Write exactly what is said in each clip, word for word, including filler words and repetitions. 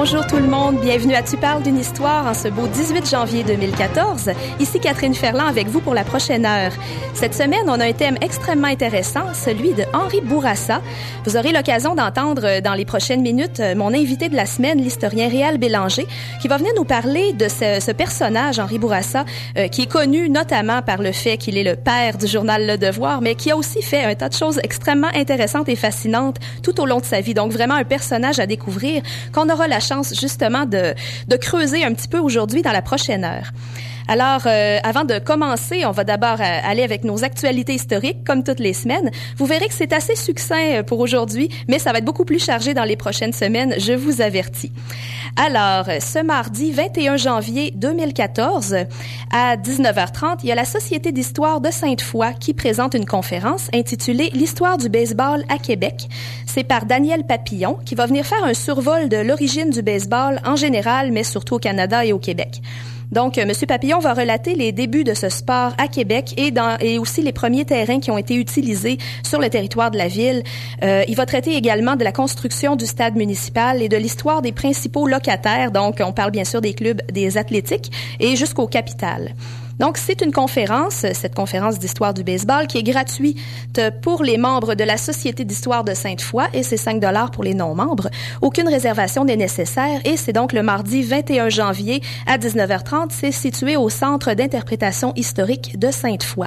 Bonjour tout le monde, bienvenue à Tu parles d'une histoire en ce beau dix-huit janvier deux mille quatorze. Ici Catherine Ferland avec vous pour la prochaine heure. Cette semaine, on a un thème extrêmement intéressant, celui de Henri Bourassa. Vous aurez l'occasion d'entendre dans les prochaines minutes mon invité de la semaine, l'historien Réal Bélanger, qui va venir nous parler de ce, ce personnage, Henri Bourassa, euh, qui est connu notamment par le fait qu'il est le père du journal Le Devoir, mais qui a aussi fait un tas de choses extrêmement intéressantes et fascinantes tout au long de sa vie. Donc vraiment un personnage à découvrir qu'on aura la chance justement de, de creuser un petit peu aujourd'hui dans la prochaine heure. Alors, euh, avant de commencer, on va d'abord euh, aller avec nos actualités historiques, comme toutes les semaines. Vous verrez que c'est assez succinct pour aujourd'hui, mais ça va être beaucoup plus chargé dans les prochaines semaines, je vous avertis. Alors, ce mardi vingt et un janvier deux mille quatorze, à dix-neuf heures trente, il y a la Société d'histoire de Sainte-Foy qui présente une conférence intitulée « L'histoire du baseball à Québec ». C'est par Daniel Papillon qui va venir faire un survol de l'origine du baseball en général, mais surtout au Canada et au Québec. Donc, M. Papillon va relater les débuts de ce sport à Québec et, dans, et aussi les premiers terrains qui ont été utilisés sur le territoire de la ville. Euh, il va traiter également de la construction du stade municipal et de l'histoire des principaux locataires. Donc, on parle bien sûr des clubs des athlétiques et jusqu'au capital. Donc, c'est une conférence, cette conférence d'histoire du baseball, qui est gratuite pour les membres de la Société d'histoire de Sainte-Foy et c'est cinq dollars pour les non-membres. Aucune réservation n'est nécessaire et c'est donc le mardi vingt et un janvier à dix-neuf heures trente. C'est situé au Centre d'interprétation historique de Sainte-Foy.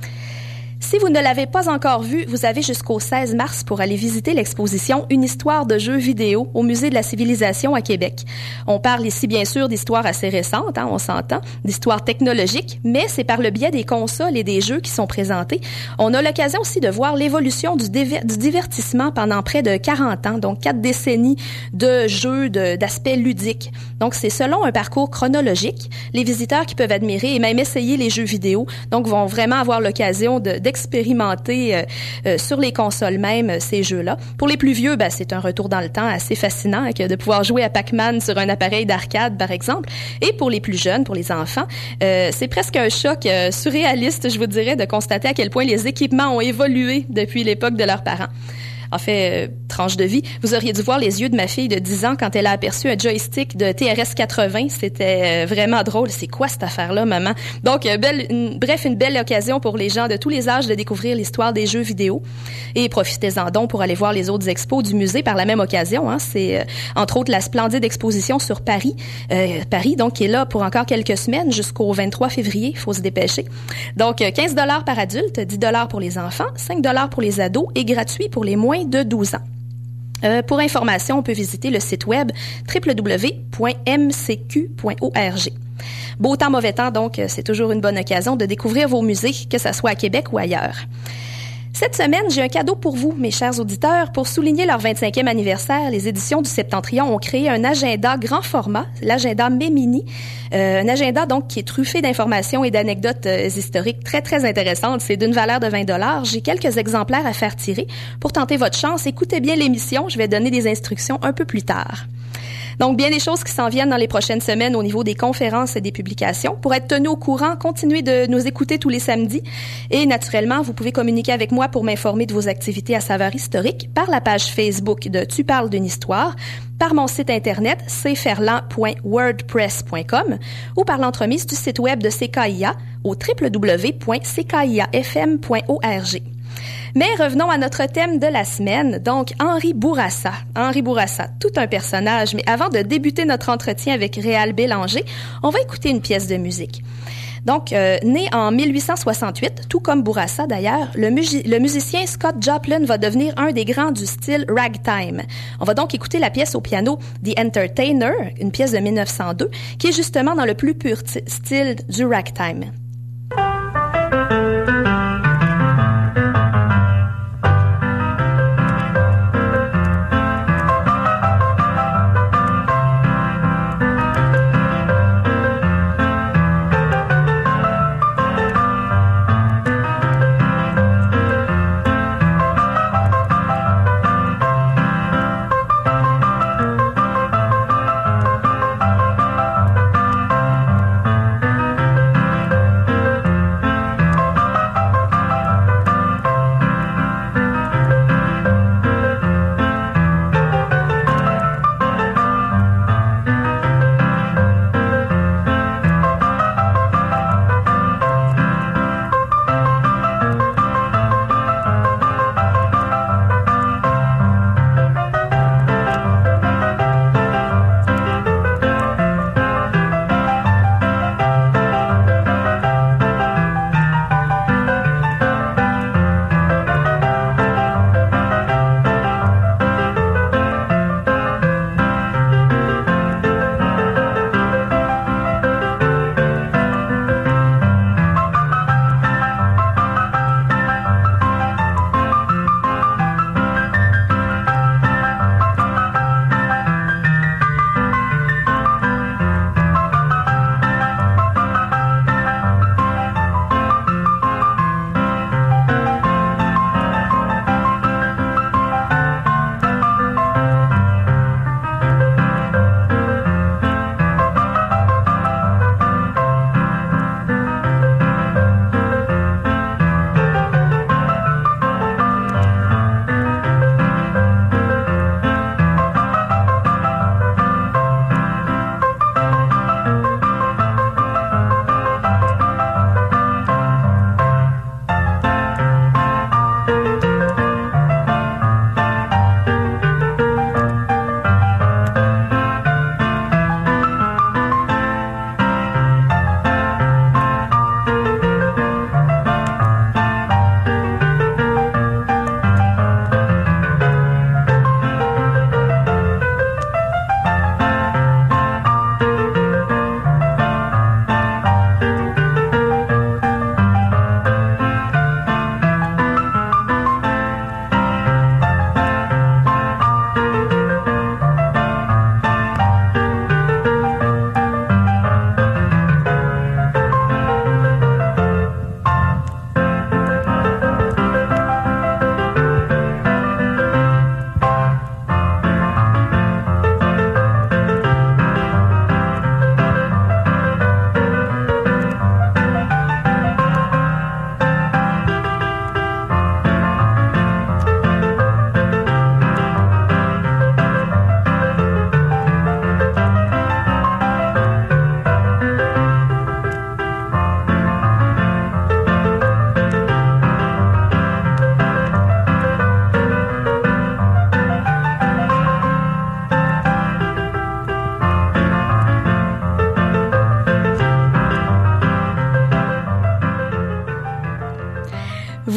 Si vous ne l'avez pas encore vu, vous avez jusqu'au seize mars pour aller visiter l'exposition « Une histoire de jeux vidéo » au Musée de la civilisation à Québec. On parle ici bien sûr d'histoire assez récente, hein, on s'entend, d'histoire technologique, mais c'est par le biais des consoles et des jeux qui sont présentés. On a l'occasion aussi de voir l'évolution du, déver- du divertissement pendant près de quarante ans, donc quatre décennies de jeux de, d'aspect ludique. Donc c'est selon un parcours chronologique. Les visiteurs qui peuvent admirer et même essayer les jeux vidéo, donc vont vraiment avoir l'occasion de, d'expérimenter euh, euh, sur les consoles même euh, ces jeux-là. Pour les plus vieux, ben, c'est un retour dans le temps assez fascinant hein, que de pouvoir jouer à Pac-Man sur un appareil d'arcade, par exemple. Et pour les plus jeunes, pour les enfants, euh, c'est presque un choc euh, surréaliste, je vous dirais, de constater à quel point les équipements ont évolué depuis l'époque de leurs parents. En fait, euh, tranche de vie, vous auriez dû voir les yeux de ma fille de dix ans quand elle a aperçu un joystick de T R S quatre-vingts. C'était euh, vraiment drôle. C'est quoi cette affaire-là, maman? Donc, euh, belle, une, bref, une belle occasion pour les gens de tous les âges de découvrir l'histoire des jeux vidéo. Et profitez-en donc pour aller voir les autres expos du musée par la même occasion. Hein. C'est, euh, entre autres, la splendide exposition sur Paris. Euh, Paris, donc, qui est là pour encore quelques semaines jusqu'au vingt-trois février. Il faut se dépêcher. Donc, quinze dollars par adulte, dix dollars pour les enfants, cinq dollars pour les ados et gratuit pour les moins de douze ans. Euh, pour information, on peut visiter le site web w w w point m c q point org. Beau temps, mauvais temps, donc c'est toujours une bonne occasion de découvrir vos musées, que ce soit à Québec ou ailleurs. Cette semaine, j'ai un cadeau pour vous, mes chers auditeurs. Pour souligner leur vingt-cinquième anniversaire, les éditions du Septentrion ont créé un agenda grand format, l'agenda Mémini. Euh, un agenda donc qui est truffé d'informations et d'anecdotes euh, historiques très, très intéressantes. C'est d'une valeur de vingt dollars. J'ai quelques exemplaires à faire tirer. Pour tenter votre chance, écoutez bien l'émission. Je vais donner des instructions un peu plus tard. Donc, bien des choses qui s'en viennent dans les prochaines semaines au niveau des conférences et des publications. Pour être tenu au courant, continuez de nous écouter tous les samedis. Et naturellement, vous pouvez communiquer avec moi pour m'informer de vos activités à saveur historique par la page Facebook de Tu parles d'une histoire, par mon site internet c ferland point wordpress point com ou par l'entremise du site web de C K I A au w w w point c k i a f m point org. Mais revenons à notre thème de la semaine, donc Henri Bourassa. Henri Bourassa, tout un personnage, mais avant de débuter notre entretien avec Réal Bélanger, on va écouter une pièce de musique. Donc, euh, né en mille huit cent soixante-huit, tout comme Bourassa d'ailleurs, le, mugi- le musicien Scott Joplin va devenir un des grands du style ragtime. On va donc écouter la pièce au piano The Entertainer, une pièce de mille neuf cent deux, qui est justement dans le plus pur t- style du ragtime.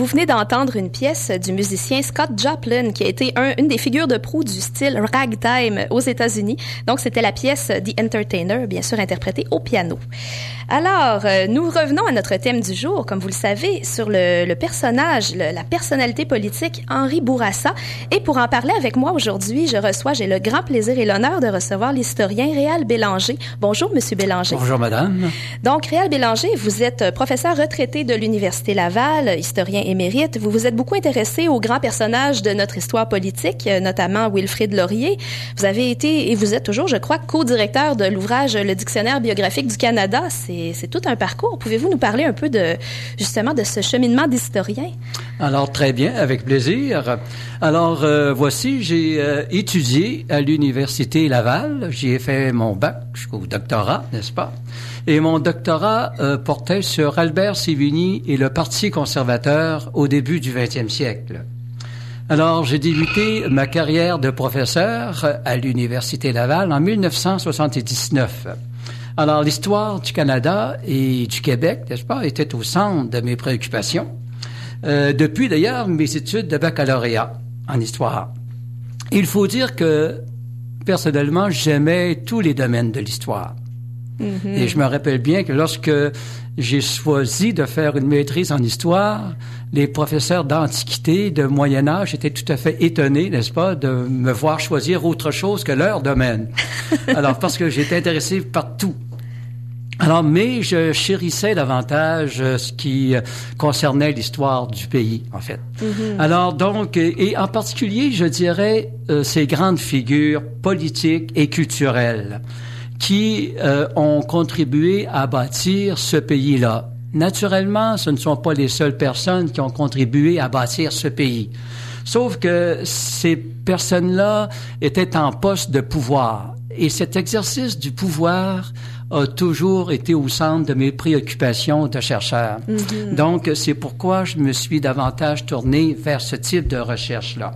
venez d'entendre une pièce du musicien Scott Joplin, qui a été un, une des figures de proue du style ragtime aux États-Unis. Donc, c'était la pièce The Entertainer, bien sûr interprétée au piano. Alors, euh, nous revenons à notre thème du jour, comme vous le savez, sur le, le personnage, le, la personnalité politique Henri Bourassa. Et pour en parler avec moi aujourd'hui, je reçois, j'ai le grand plaisir et l'honneur de recevoir l'historien Réal Bélanger. Bonjour, Monsieur Bélanger. Bonjour, Madame. Donc, Réal Bélanger, vous êtes professeur retraité de l'Université Laval, historien émérite. Vous vous êtes beaucoup intéressé aux grands personnages de notre histoire politique, notamment Wilfrid Laurier. Vous avez été, et vous êtes toujours, je crois, co-directeur de l'ouvrage Le Dictionnaire biographique du Canada. C'est C'est tout un parcours. Pouvez-vous nous parler un peu de, justement, de ce cheminement d'historien? Alors, très bien, avec plaisir. Alors, euh, voici, j'ai euh, étudié à l'Université Laval. J'y ai fait mon bac jusqu'au doctorat, n'est-ce pas? Et mon doctorat euh, portait sur Albert Sévigny et le Parti conservateur au début du vingtième siècle. Alors, j'ai débuté ma carrière de professeur à l'Université Laval en mille neuf cent soixante-dix-neuf. Alors, l'histoire du Canada et du Québec, n'est-ce pas, était au centre de mes préoccupations. Euh, depuis, d'ailleurs, mes études de baccalauréat en histoire. Il faut dire que, personnellement, j'aimais tous les domaines de l'histoire. Mm-hmm. Et je me rappelle bien que lorsque j'ai choisi de faire une maîtrise en histoire, les professeurs d'Antiquité, de Moyen-Âge étaient tout à fait étonnés, n'est-ce pas, de me voir choisir autre chose que leur domaine. Alors, parce que j'étais intéressé par tout. Alors, mais je chérissais davantage ce qui concernait l'histoire du pays, en fait. Mm-hmm. Alors, donc, et en particulier, je dirais, euh, ces grandes figures politiques et culturelles qui euh, ont contribué à bâtir ce pays-là. Naturellement, ce ne sont pas les seules personnes qui ont contribué à bâtir ce pays. Sauf que ces personnes-là étaient en poste de pouvoir. Et cet exercice du pouvoir a toujours été au centre de mes préoccupations de chercheur. Mm-hmm. Donc, c'est pourquoi je me suis davantage tourné vers ce type de recherche-là.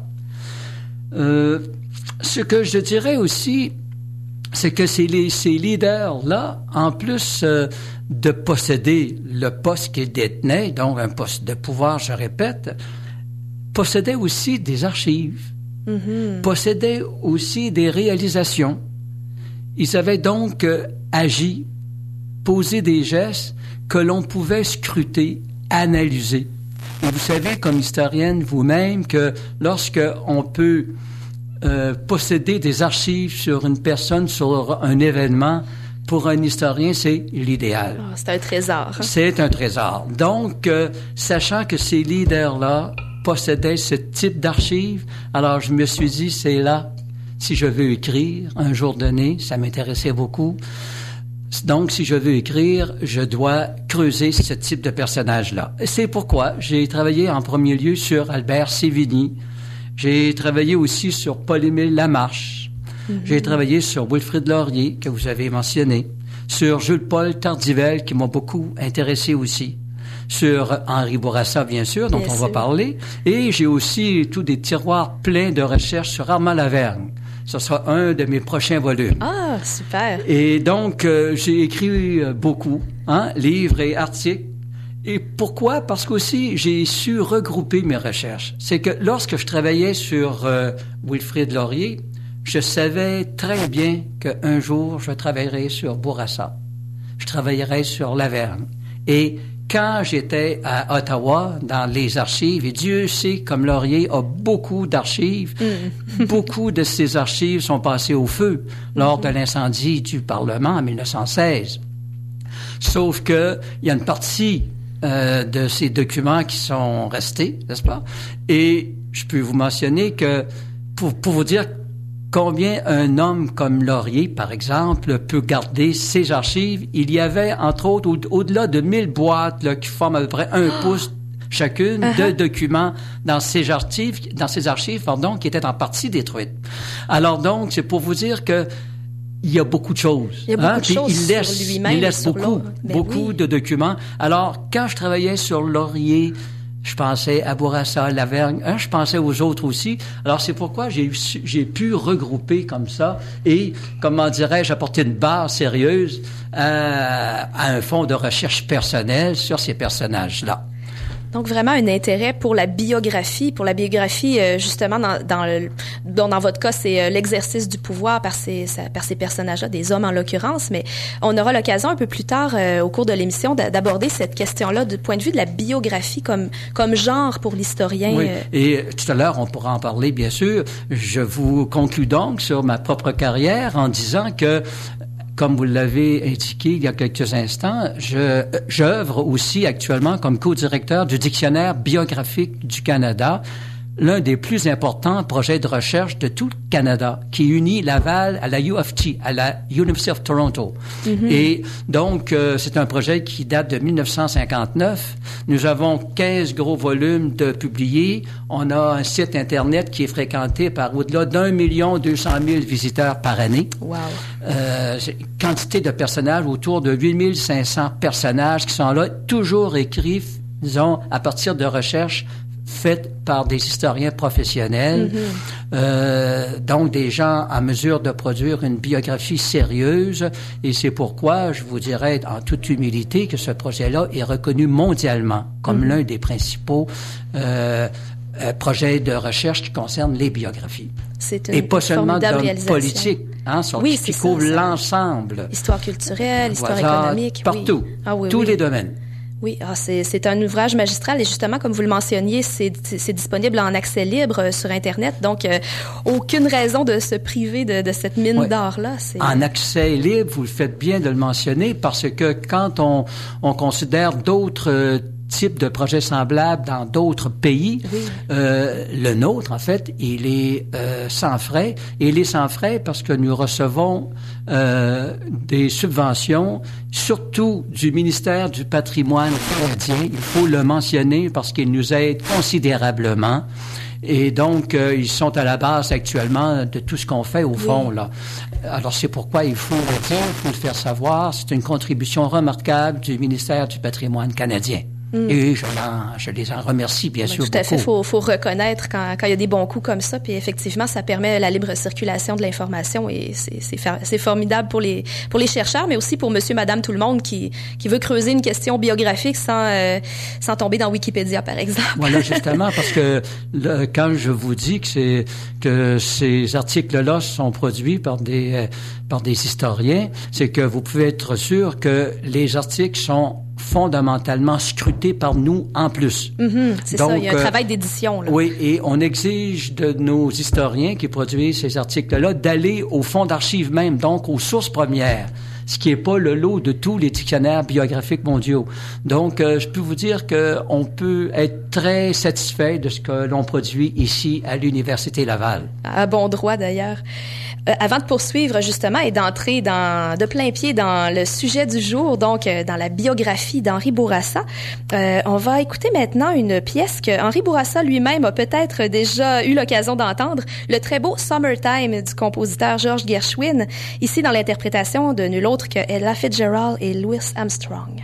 Euh, ce que je dirais aussi, c'est que ces, les, ces leaders-là, en plus euh, de posséder le poste qu'ils détenaient, donc un poste de pouvoir, je répète, possédaient aussi des archives, mm-hmm. possédaient aussi des réalisations. Ils avaient donc euh, agi, posé des gestes que l'on pouvait scruter, analyser. Et vous savez, comme historienne vous-même, que lorsque on peut euh, posséder des archives sur une personne, sur un événement, pour un historien, c'est l'idéal. Oh, c'est un trésor. Hein? C'est un trésor. Donc, euh, sachant que ces leaders-là possédaient ce type d'archives, alors je me suis dit, c'est là. Si je veux écrire, un jour donné, ça m'intéressait beaucoup. Donc, si je veux écrire, je dois creuser ce type de personnage-là. C'est pourquoi j'ai travaillé en premier lieu sur Albert Sévigny. J'ai travaillé aussi sur Paul-Émile Lamarche. Mm-hmm. J'ai travaillé sur Wilfrid Laurier, que vous avez mentionné. Sur Jules-Paul Tardivelle, qui m'a beaucoup intéressé aussi. Sur Henri Bourassa, bien sûr, dont bien on sûr. va parler. Et j'ai aussi tous des tiroirs pleins de recherches sur Armand Lavergne. Ce sera un de mes prochains volumes. Ah, super. Et donc, euh, j'ai écrit euh, beaucoup, hein, livres et articles. Et pourquoi? Parce qu'aussi, j'ai su regrouper mes recherches. C'est que lorsque je travaillais sur euh, Wilfrid Laurier, je savais très bien qu'un jour, je travaillerais sur Bourassa. Je travaillerais sur Lavergne. Et quand j'étais à Ottawa, dans les archives, et Dieu sait comme Laurier a beaucoup d'archives, mm. beaucoup de ces archives sont passées au feu lors mm-hmm. de l'incendie du Parlement en mille neuf cent seize. Sauf que il y a une partie euh, de ces documents qui sont restés, n'est-ce pas? Et je peux vous mentionner que, pour, pour vous dire combien un homme comme Laurier, par exemple, peut garder ses archives, il y avait, entre autres, au- au-delà de mille boîtes là, qui forment à peu près un oh. pouce chacune uh-huh. de documents dans ces archives, dans ces archives, pardon, qui étaient en partie détruites. Alors donc, c'est pour vous dire que il y a beaucoup de choses. Il y a beaucoup hein? de choses il laisse, sur lui-même. Il laisse beaucoup, ben beaucoup oui. de documents. Alors, quand je travaillais sur Laurier, je pensais à Bourassa, Lavergne, hein, je pensais aux autres aussi. Alors, c'est pourquoi j'ai, j'ai pu regrouper comme ça et, comment dirais-je, apporter une base sérieuse à, à un fonds de recherche personnelle sur ces personnages-là. Donc, vraiment un intérêt pour la biographie. Pour la biographie, euh, justement, dans, dans, le, dans, dans votre cas, c'est euh, l'exercice du pouvoir par ces, par ces personnages-là, des hommes en l'occurrence. Mais on aura l'occasion un peu plus tard, euh, au cours de l'émission, d'aborder cette question-là du point de vue de la biographie comme, comme genre pour l'historien. Oui, euh. et tout à l'heure, on pourra en parler, bien sûr. Je vous conclus donc sur ma propre carrière en disant que, comme vous l'avez indiqué il y a quelques instants, je j'œuvre aussi actuellement comme co-directeur du Dictionnaire biographique du Canada, l'un des plus importants projets de recherche de tout le Canada, qui unit Laval à la U of T, à la University of Toronto. Mm-hmm. Et donc, euh, c'est un projet qui date de mille neuf cent cinquante-neuf. Nous avons quinze gros volumes de publiés. On a un site Internet qui est fréquenté par au-delà d'un million deux cent mille visiteurs par année. Wow. Euh, quantité de personnages, autour de huit mille cinq cents personnages qui sont là, toujours écrits, disons, à partir de recherches faites par des historiens professionnels, mm-hmm. euh, donc des gens en mesure de produire une biographie sérieuse. Et c'est pourquoi je vous dirais en toute humilité que ce projet-là est reconnu mondialement comme mm-hmm. l'un des principaux euh, euh, projets de recherche qui concernent les biographies. C'est une et pas seulement d'hommes politiques, hein, sont, oui, qui couvrent l'ensemble. Histoire culturelle, histoire voilà, économique. Partout, oui. Ah, oui, tous oui. les domaines. Oui, ah, c'est, c'est un ouvrage magistral et justement, comme vous le mentionniez, c'est, c'est disponible en accès libre sur Internet. Donc, euh, aucune raison de se priver de, de cette mine ouais. d'or-là. C'est... En accès libre, vous le faites bien de le mentionner parce que quand on, on considère d'autres euh, types de projets semblables dans d'autres pays, oui. euh, le nôtre, en fait, il est euh, sans frais. Et il est sans frais parce que nous recevons euh, des subventions, surtout du ministère du patrimoine canadien. Il faut le mentionner parce qu'il nous aide considérablement. Et donc, euh, ils sont à la base actuellement de tout ce qu'on fait au fond, oui. là. Alors, c'est pourquoi il faut le dire, il faut le faire savoir. C'est une contribution remarquable du ministère du patrimoine canadien. Mm. Et je, l'en, je les en remercie, bien oui, sûr, tout à beaucoup. fait, faut, faut reconnaître quand, quand il y a des bons coups comme ça, puis effectivement, ça permet la libre circulation de l'information et c'est, c'est, c'est formidable pour les, pour les chercheurs, mais aussi pour monsieur, madame, tout le monde qui, qui veut creuser une question biographique sans, euh, sans tomber dans Wikipédia, par exemple. Voilà, justement, parce que le, quand je vous dis que c'est, que ces articles-là sont produits par des, euh, par des historiens, c'est que vous pouvez être sûr que les articles sont fondamentalement scrutés par nous en plus. Mm-hmm, c'est Donc, ça, il y a un euh, travail d'édition. Là. Oui, et on exige de nos historiens qui produisent ces articles-là d'aller au fond d'archives même, donc aux sources premières, ce qui n'est pas le lot de tous les dictionnaires biographiques mondiaux. Donc, euh, je peux vous dire qu'on peut être très satisfait de ce que l'on produit ici à l'Université Laval. À bon droit, d'ailleurs. Euh, avant de poursuivre, justement, et d'entrer dans, de plein pied dans le sujet du jour, donc euh, dans la biographie d'Henri Bourassa, euh, on va écouter maintenant une pièce que Henri Bourassa lui-même a peut-être déjà eu l'occasion d'entendre, le très beau Summertime du compositeur George Gershwin, ici dans l'interprétation de nul autre que Ella Fitzgerald et Louis Armstrong.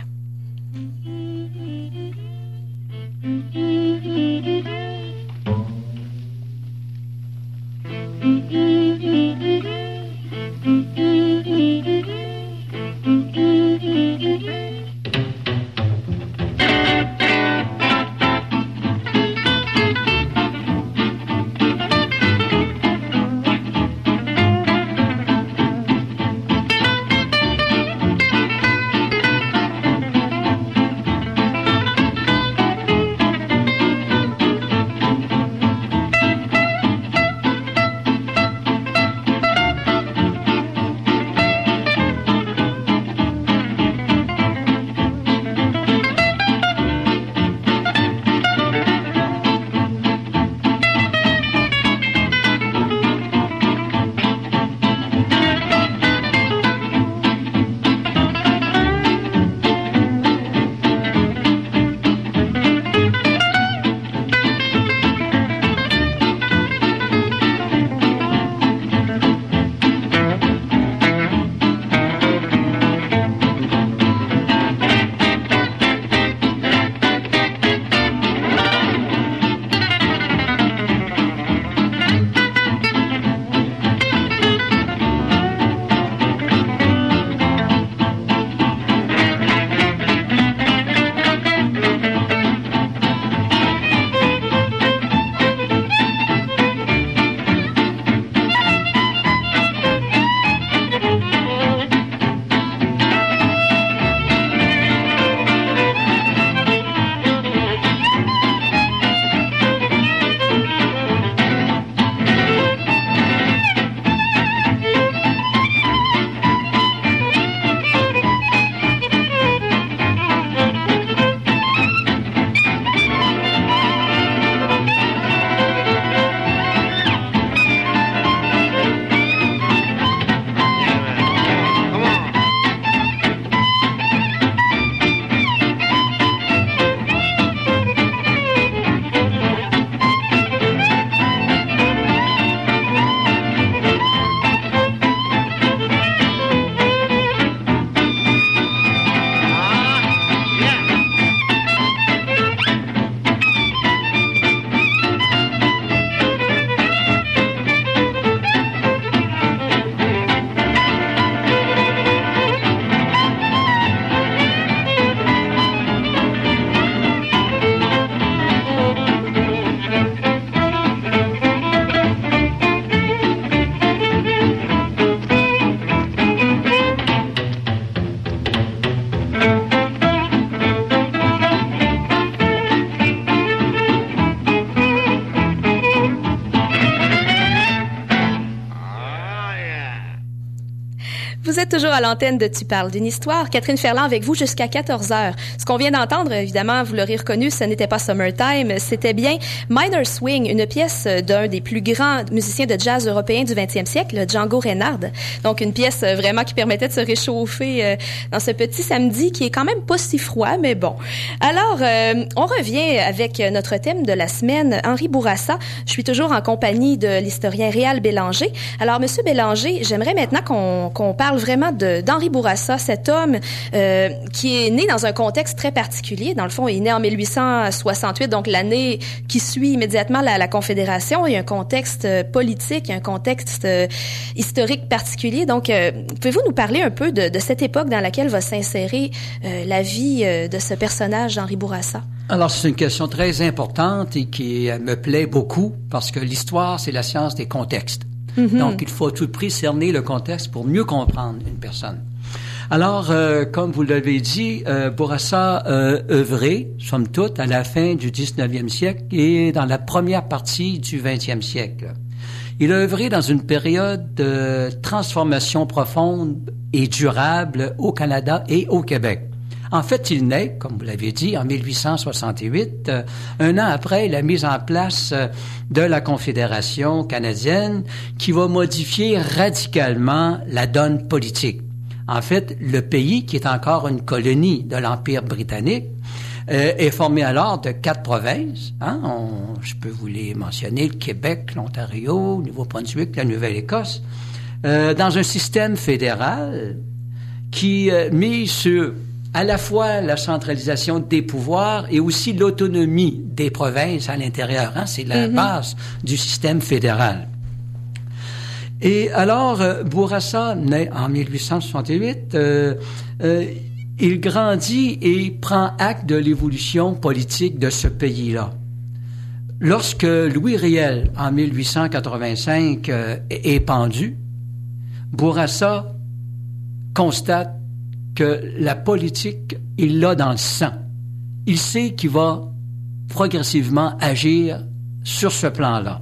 Vous êtes toujours à l'antenne de Tu parles d'une histoire. Catherine Ferland avec vous jusqu'à quatorze heures. Ce qu'on vient d'entendre, évidemment, vous l'aurez reconnu, ce n'était pas Summertime, c'était bien Minor Swing, une pièce d'un des plus grands musiciens de jazz européens du vingtième siècle, Django Reinhardt. Donc, une pièce vraiment qui permettait de se réchauffer dans ce petit samedi qui est quand même pas si froid, mais bon. Alors, euh, on revient avec notre thème de la semaine, Henri Bourassa. Je suis toujours en compagnie de l'historien Réal Bélanger. Alors, Monsieur Bélanger, j'aimerais maintenant qu'on, qu'on parle vraiment de, d'Henri Bourassa, cet homme euh, qui est né dans un contexte très particulier. Dans le fond, il est né en mille huit cent soixante-huit, donc l'année qui suit immédiatement la, la Confédération. Il y a un contexte euh, politique, un contexte euh, historique particulier. Donc, euh, pouvez-vous nous parler un peu de, de cette époque dans laquelle va s'insérer euh, la vie euh, de ce personnage d'Henri Bourassa? Alors, c'est une question très importante et qui me plaît beaucoup parce que l'histoire, c'est la science des contextes. Mm-hmm. Donc, il faut à tout prix cerner le contexte pour mieux comprendre une personne. Alors, euh, comme vous l'avez dit, euh, Bourassa euh, œuvrait, somme toute, à la fin du dix-neuvième siècle et dans la première partie du vingtième siècle. Il a œuvré dans une période de transformation profonde et durable au Canada et au Québec. En fait, il naît, comme vous l'avez dit, en mille huit cent soixante-huit, euh, un an après la mise en place euh, de la Confédération canadienne, qui va modifier radicalement la donne politique. En fait, le pays, qui est encore une colonie de l'Empire britannique, euh, est formé alors de quatre provinces. Hein? On, je peux vous les mentionner, le Québec, l'Ontario, le Nouveau-Brunswick, la Nouvelle-Écosse, euh, dans un système fédéral qui euh, mise sur à la fois la centralisation des pouvoirs et aussi l'autonomie des provinces à l'intérieur. Hein? C'est la mm-hmm. base du système fédéral. Et alors, euh, Bourassa naît en mille huit cent soixante-huit. Euh, euh, il grandit et prend acte de l'évolution politique de ce pays-là. Lorsque Louis Riel, en mille huit cent quatre-vingt-cinq, euh, est pendu, Bourassa constate que la politique, il l'a dans le sang. Il sait qu'il va progressivement agir sur ce plan-là.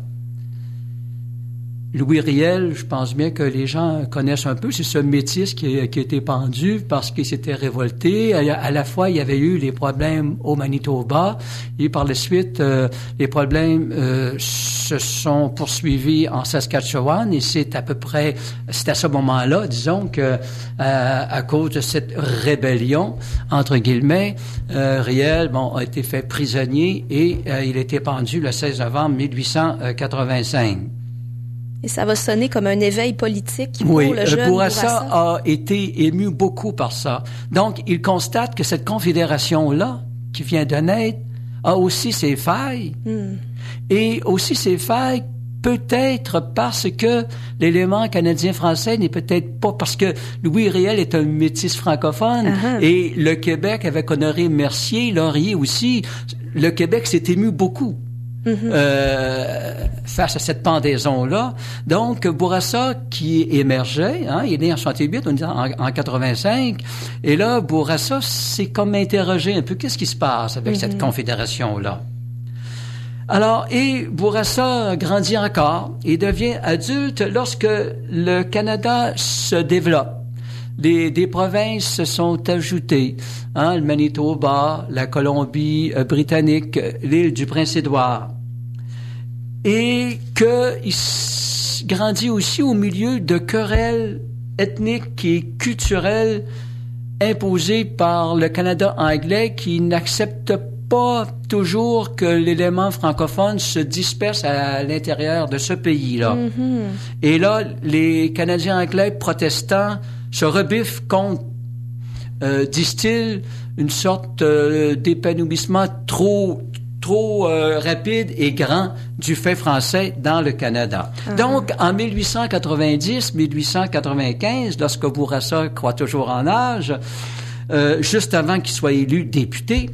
Louis Riel, je pense bien que les gens connaissent un peu, c'est ce métis qui a, qui a été pendu parce qu'il s'était révolté. À, à la fois, il y avait eu les problèmes au Manitoba et par la suite, euh, les problèmes euh, se sont poursuivis en Saskatchewan et c'est à peu près, c'est à ce moment-là, disons, que euh, à cause de cette rébellion, entre guillemets, euh, Riel, bon, a été fait prisonnier et euh, il a été pendu le seize novembre mille huit cent quatre-vingt-cinq. Et ça va sonner comme un éveil politique pour oui, le jeune Bourassa. Bourassa a été ému beaucoup par ça. Donc, il constate que cette confédération-là, qui vient de naître, a aussi ses failles. Mm. Et aussi ses failles peut-être parce que l'élément canadien-français n'est peut-être pas... Parce que Louis Riel est un métis francophone uh-huh. et le Québec, avec Honoré Mercier, Laurier aussi, le Québec s'est ému beaucoup. Mm-hmm. Euh, face à cette pendaison-là. Donc, Bourassa qui émergeait, hein, il est né en soixante-huit, on est en, en quatre-vingt-cinq, et là, Bourassa s'est comme interrogé un peu, qu'est-ce qui se passe avec mm-hmm. cette confédération-là? Alors, et Bourassa grandit encore et devient adulte lorsque le Canada se développe. Des, des provinces se sont ajoutées, hein, le Manitoba, la Colombie-Britannique, l'île du Prince-Édouard. Et qu'il grandit aussi au milieu de querelles ethniques et culturelles imposées par le Canada anglais qui n'accepte pas toujours que l'élément francophone se disperse à l'intérieur de ce pays-là. Mm-hmm. Et là, les Canadiens anglais protestants se rebiffent contre, euh, disent-ils, une sorte euh, d'épanouissement trop trop euh, rapide et grand du fait français dans le Canada. Uh-huh. Donc, en mille huit cent quatre-vingt-dix, mille huit cent quatre-vingt-quinze, lorsque Bourassa croit toujours en âge, euh, juste avant qu'il soit élu député,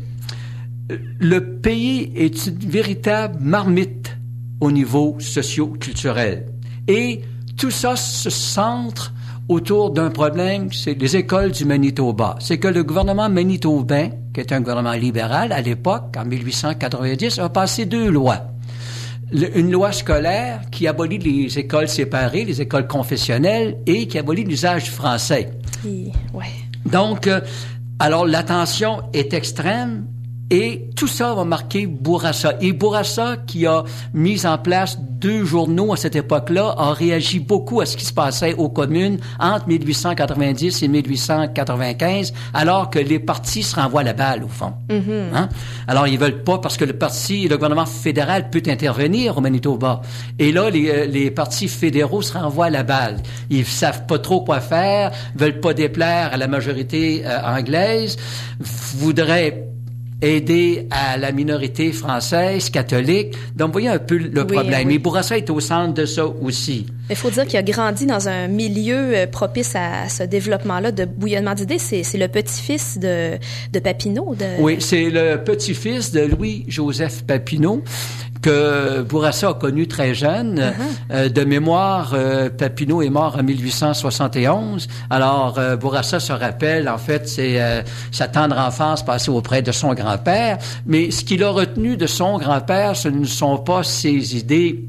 le pays est une véritable marmite au niveau socio-culturel. Et tout ça se centre autour d'un problème, c'est les écoles du Manitoba. C'est que le gouvernement manitobain, qui est un gouvernement libéral à l'époque, en mille huit cent quatre-vingt-dix, a passé deux lois. le, une loi scolaire qui abolit les écoles séparées, les écoles confessionnelles, et qui abolit l'usage du français. Et, ouais. Donc, euh, alors l'attention est extrême. Et tout ça va marquer Bourassa. Et Bourassa, qui a mis en place deux journaux à cette époque-là, a réagi beaucoup à ce qui se passait aux communes entre mille huit cent quatre-vingt-dix et mille huit cent quatre-vingt-quinze, alors que les partis se renvoient la balle, au fond. Mm-hmm. Hein? Alors, ils veulent pas, parce que le parti, le gouvernement fédéral peut intervenir au Manitoba. Et là, les, les partis fédéraux se renvoient la balle. Ils savent pas trop quoi faire, veulent pas déplaire à la majorité euh, anglaise, voudraient aider à la minorité française, catholique. Donc, vous voyez un peu le oui, problème. Oui. Et Bourassa est au centre de ça aussi. Il faut dire qu'il a grandi dans un milieu propice à ce développement-là de bouillonnement d'idées. C'est, c'est le petit-fils de, de Papineau. De... Oui, c'est le petit-fils de Louis-Joseph Papineau que Bourassa a connu très jeune. Uh-huh. Euh, de mémoire, euh, Papineau est mort en mille huit cent soixante et onze. Alors, euh, Bourassa se rappelle, en fait, c'est euh, sa tendre enfance passée auprès de son grand-père. Mais ce qu'il a retenu de son grand-père, ce ne sont pas ses idées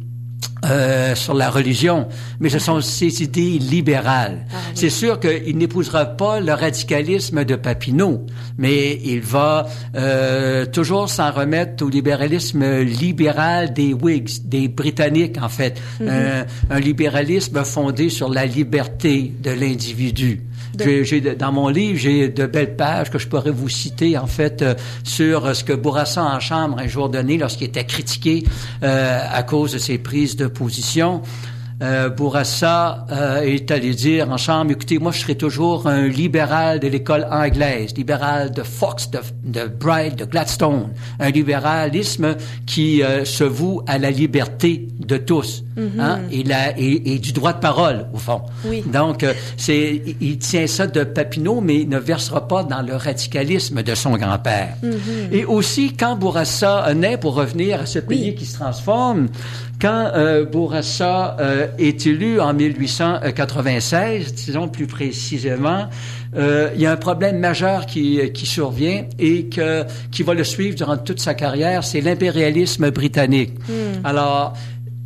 Euh, sur la religion, mais ce sont ses idées libérales. Ah, oui. C'est sûr qu'il n'épousera pas le radicalisme de Papineau, mais il va euh, toujours s'en remettre au libéralisme libéral des Whigs, des Britanniques, en fait. Mm-hmm. Euh, un libéralisme fondé sur la liberté de l'individu. De... J'ai, j'ai, dans mon livre, j'ai de belles pages que je pourrais vous citer, en fait, euh, sur ce que Bourassa en chambre un jour donné, lorsqu'il était critiqué euh, à cause de ses prises de position. Euh, Bourassa euh, est allé dire en chambre, écoutez, moi je serai toujours un libéral de l'école anglaise, libéral de Fox, de, de Bright, de Gladstone, un libéralisme qui euh, se voue à la liberté de tous, mm-hmm. hein, et, la, et, et du droit de parole, au fond. Oui. Donc, euh, c'est, il tient ça de Papineau, mais il ne versera pas dans le radicalisme de son grand-père. Mm-hmm. Et aussi, quand Bourassa naît, pour revenir à ce pays oui. qui se transforme, quand euh, Bourassa euh, est élu en mille huit cent quatre-vingt-seize, disons plus précisément, euh, il y a un problème majeur qui, qui survient et que, qui va le suivre durant toute sa carrière, c'est l'impérialisme britannique. Mm. Alors,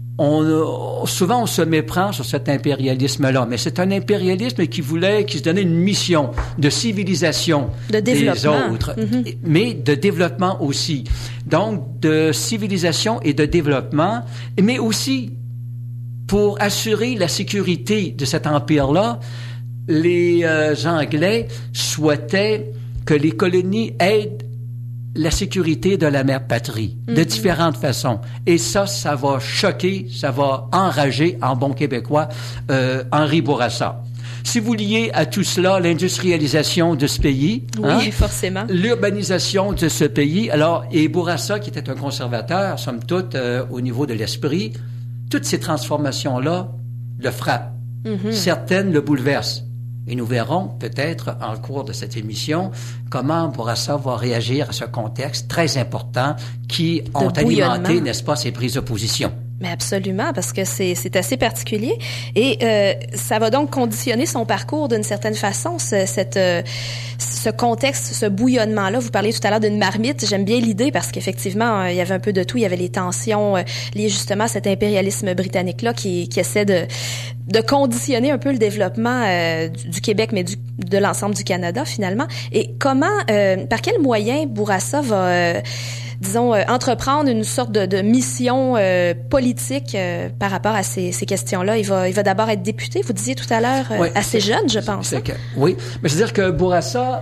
On, souvent, on se méprend sur cet impérialisme-là, mais c'est un impérialisme qui voulait, qui se donnait une mission de civilisation de des autres, mm-hmm. mais de développement aussi. Donc, de civilisation et de développement, mais aussi pour assurer la sécurité de cet empire-là, les euh, Anglais souhaitaient que les colonies aident la sécurité de la mère patrie, mm-hmm. de différentes façons. Et ça, ça va choquer, ça va enrager, en bon québécois, euh, Henri Bourassa. Si vous liez à tout cela l'industrialisation de ce pays, oui, hein, forcément, l'urbanisation de ce pays, alors, et Bourassa, qui était un conservateur, somme toute, euh, au niveau de l'esprit, toutes ces transformations-là le frappent. Mm-hmm. Certaines le bouleversent. Et nous verrons peut-être en cours de cette émission comment Bourassa va réagir à ce contexte très important qui de ont alimenté, n'est-ce pas, ses prises de position. Mais absolument, parce que c'est, c'est assez particulier. Et euh, ça va donc conditionner son parcours d'une certaine façon, ce, cette, euh, ce contexte, ce bouillonnement-là. Vous parliez tout à l'heure d'une marmite. J'aime bien l'idée parce qu'effectivement, euh, il y avait un peu de tout. Il y avait les tensions euh, liées justement à cet impérialisme britannique-là qui, qui essaie de, de conditionner un peu le développement euh, du, du Québec, mais du, de l'ensemble du Canada, finalement. Et comment, euh, par quels moyens Bourassa va... Euh, disons, euh, entreprendre une sorte de, de mission euh, politique euh, par rapport à ces, ces questions-là. Il va, il va d'abord être député, vous disiez tout à l'heure, euh, oui, assez jeune, je pense. C'est que, oui, mais c'est-à-dire que Bourassa,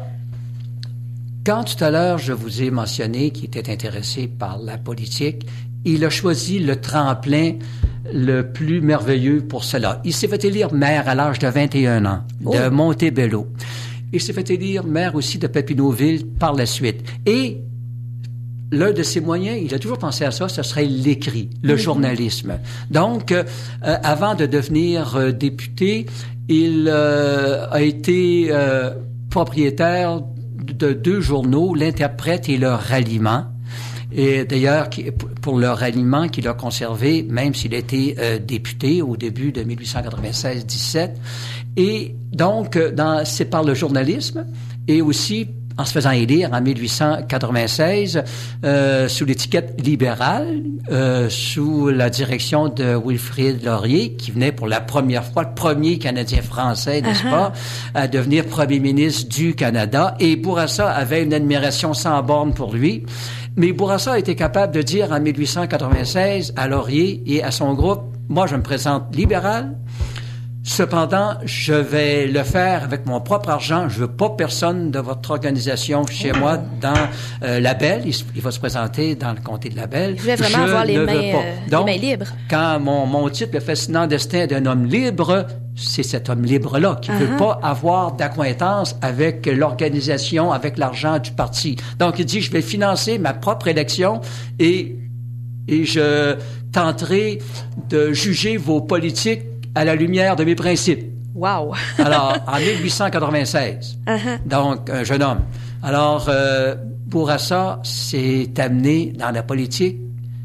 quand tout à l'heure je vous ai mentionné qu'il était intéressé par la politique, il a choisi le tremplin le plus merveilleux pour cela. Il s'est fait élire maire à l'âge de vingt et un ans, oh. de Montebello. Il s'est fait élire maire aussi de Papineauville par la suite. Et l'un de ses moyens, il a toujours pensé à ça, ce serait l'écrit, le mm-hmm. journalisme. Donc, euh, avant de devenir euh, député, il euh, a été euh, propriétaire de deux journaux, l'Interprète et le Ralliement. Et d'ailleurs, pour le Ralliement qu'il a conservé, même s'il a été euh, député au début de dix-huit cent quatre-vingt-seize dix-sept. Et donc, dans, c'est par le journalisme et aussi en se faisant élire en mille huit cent quatre-vingt-seize euh, sous l'étiquette libérale, euh, sous la direction de Wilfrid Laurier, qui venait pour la première fois, le premier Canadien français, n'est-ce uh-huh. pas, à devenir premier ministre du Canada. Et Bourassa avait une admiration sans borne pour lui. Mais Bourassa a été capable de dire en mille huit cent quatre-vingt-seize à Laurier et à son groupe, « Moi, je me présente libéral. Cependant, je vais le faire avec mon propre argent. Je veux pas personne de votre organisation chez oh. moi dans euh, Labelle. Il, il va se présenter dans le comté de Labelle. Je voulais vraiment je avoir les mains, euh, Donc, les mains libres. Quand mon, mon titre, le fascinant destin d'un homme libre, c'est cet homme libre-là qui ne uh-huh. veut pas avoir d'accointance avec l'organisation, avec l'argent du parti. Donc, il dit, je vais financer ma propre élection et, et je tenterai de juger vos politiques à la lumière de mes principes. Wow! Alors, en mille huit cent quatre-vingt-seize, uh-huh. donc un jeune homme. Alors, euh, Bourassa s'est amené dans la politique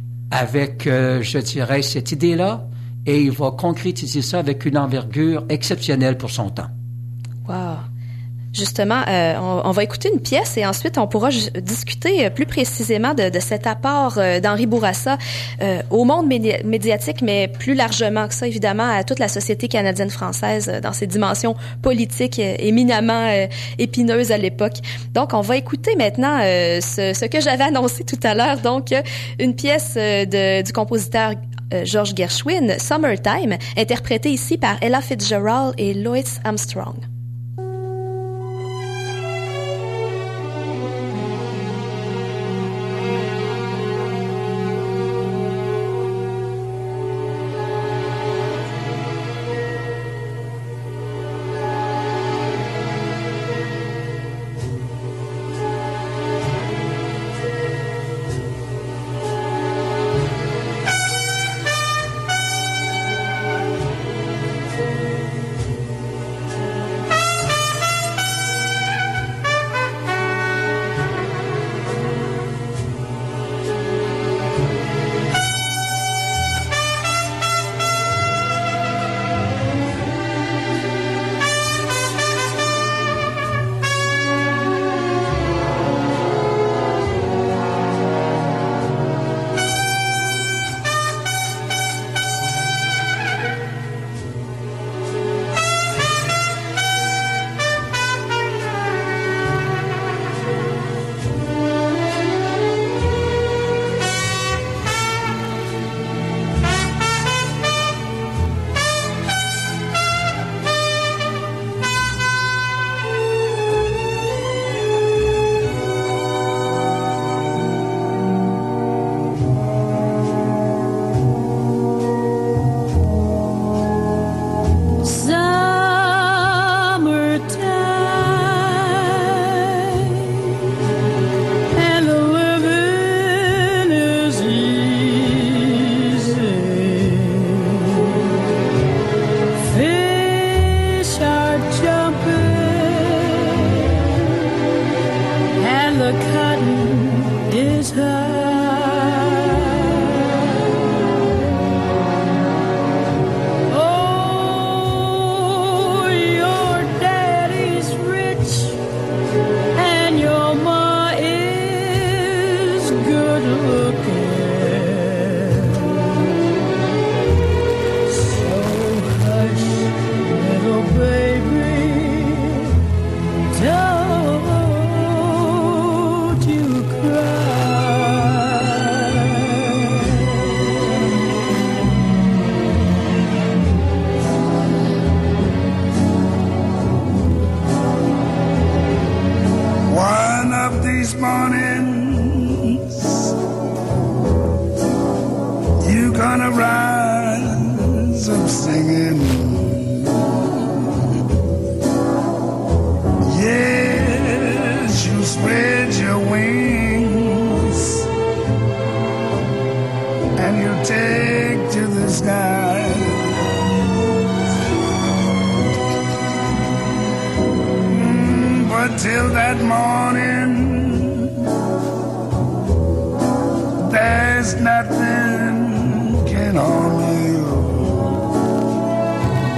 avec, euh, je dirais, cette idée-là, et il va concrétiser ça avec une envergure exceptionnelle pour son temps. Wow! Justement, euh, on, on va écouter une pièce et ensuite on pourra j- discuter plus précisément de, de cet apport euh, d'Henri Bourassa euh, au monde médi- médiatique, mais plus largement que ça, évidemment, à toute la société canadienne-française euh, dans ses dimensions politiques euh, éminemment euh, épineuses à l'époque. Donc, on va écouter maintenant euh, ce, ce que j'avais annoncé tout à l'heure, donc euh, une pièce euh, de, du compositeur euh, George Gershwin, Summertime, interprétée ici par Ella Fitzgerald et Louis Armstrong.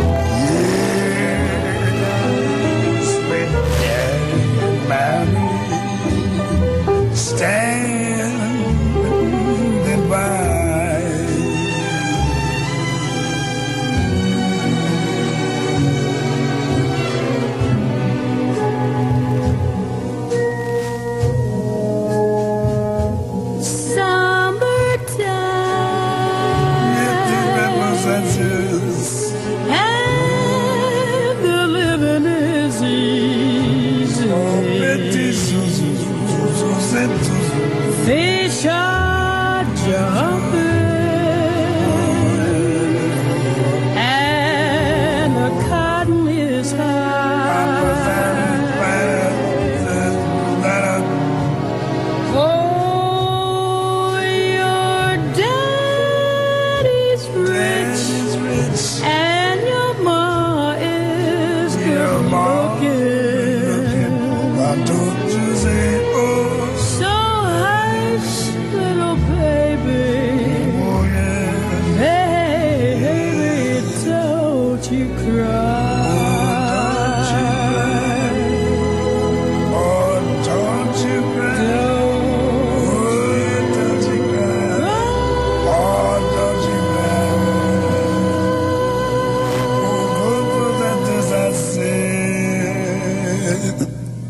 Yes, with Daddy and Mommy. you cry. Oh, don't you cry. Oh, don't you cry. Oh, don't you cry. Oh, go for that as I said.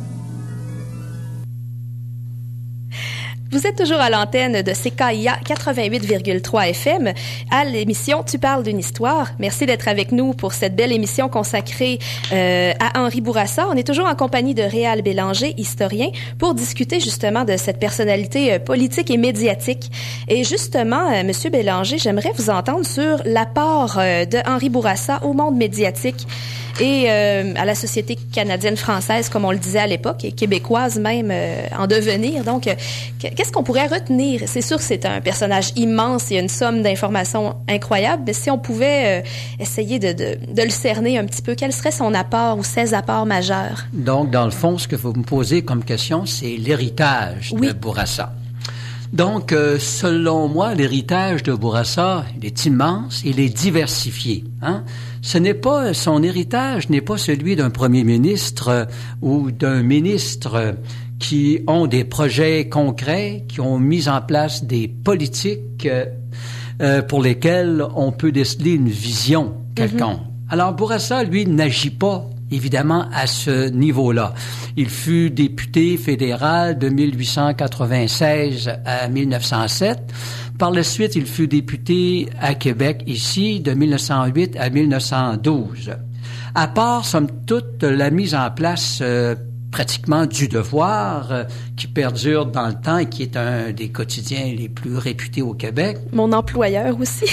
Vous êtes toujours à l'antenne de C K I A quatre-vingt-huit virgule trois F M à l'émission Tu parles d'une histoire. Merci d'être avec nous pour cette belle émission consacrée euh, à Henri Bourassa. On est toujours en compagnie de Réal Bélanger, historien, pour discuter justement de cette personnalité euh, politique et médiatique. Et justement, euh, Monsieur Bélanger, j'aimerais vous entendre sur l'apport euh, de Henri Bourassa au monde médiatique et euh, à la société canadienne-française, comme on le disait à l'époque, et québécoise même euh, en devenir. Donc, euh, qu'est-ce qu'on pourrait retenir? C'est sûr que c'est un personnage immense, il y a une somme d'informations incroyables, mais si on pouvait euh, essayer de, de, de le cerner un petit peu, quel serait son apport ou ses apports majeurs? Donc, dans le fond, ce que vous me posez comme question, c'est l'héritage oui. de Bourassa. Donc, euh, selon moi, l'héritage de Bourassa, il est immense, il est diversifié. Hein? Ce n'est pas, son héritage n'est pas celui d'un premier ministre euh, ou d'un ministre euh, qui ont des projets concrets, qui ont mis en place des politiques euh, euh, pour lesquelles on peut déceler une vision quelconque. Mm-hmm. Alors, Bourassa, lui, n'agit pas évidemment à ce niveau-là. Il fut député fédéral de mille huit cent quatre-vingt-seize à mille neuf cent sept. Par la suite, il fut député à Québec, ici, de mille neuf cent huit à mille neuf cent douze. À part, somme toute, la mise en place euh, pratiquement du Devoir, euh, qui perdure dans le temps et qui est un des quotidiens les plus réputés au Québec. Mon employeur aussi.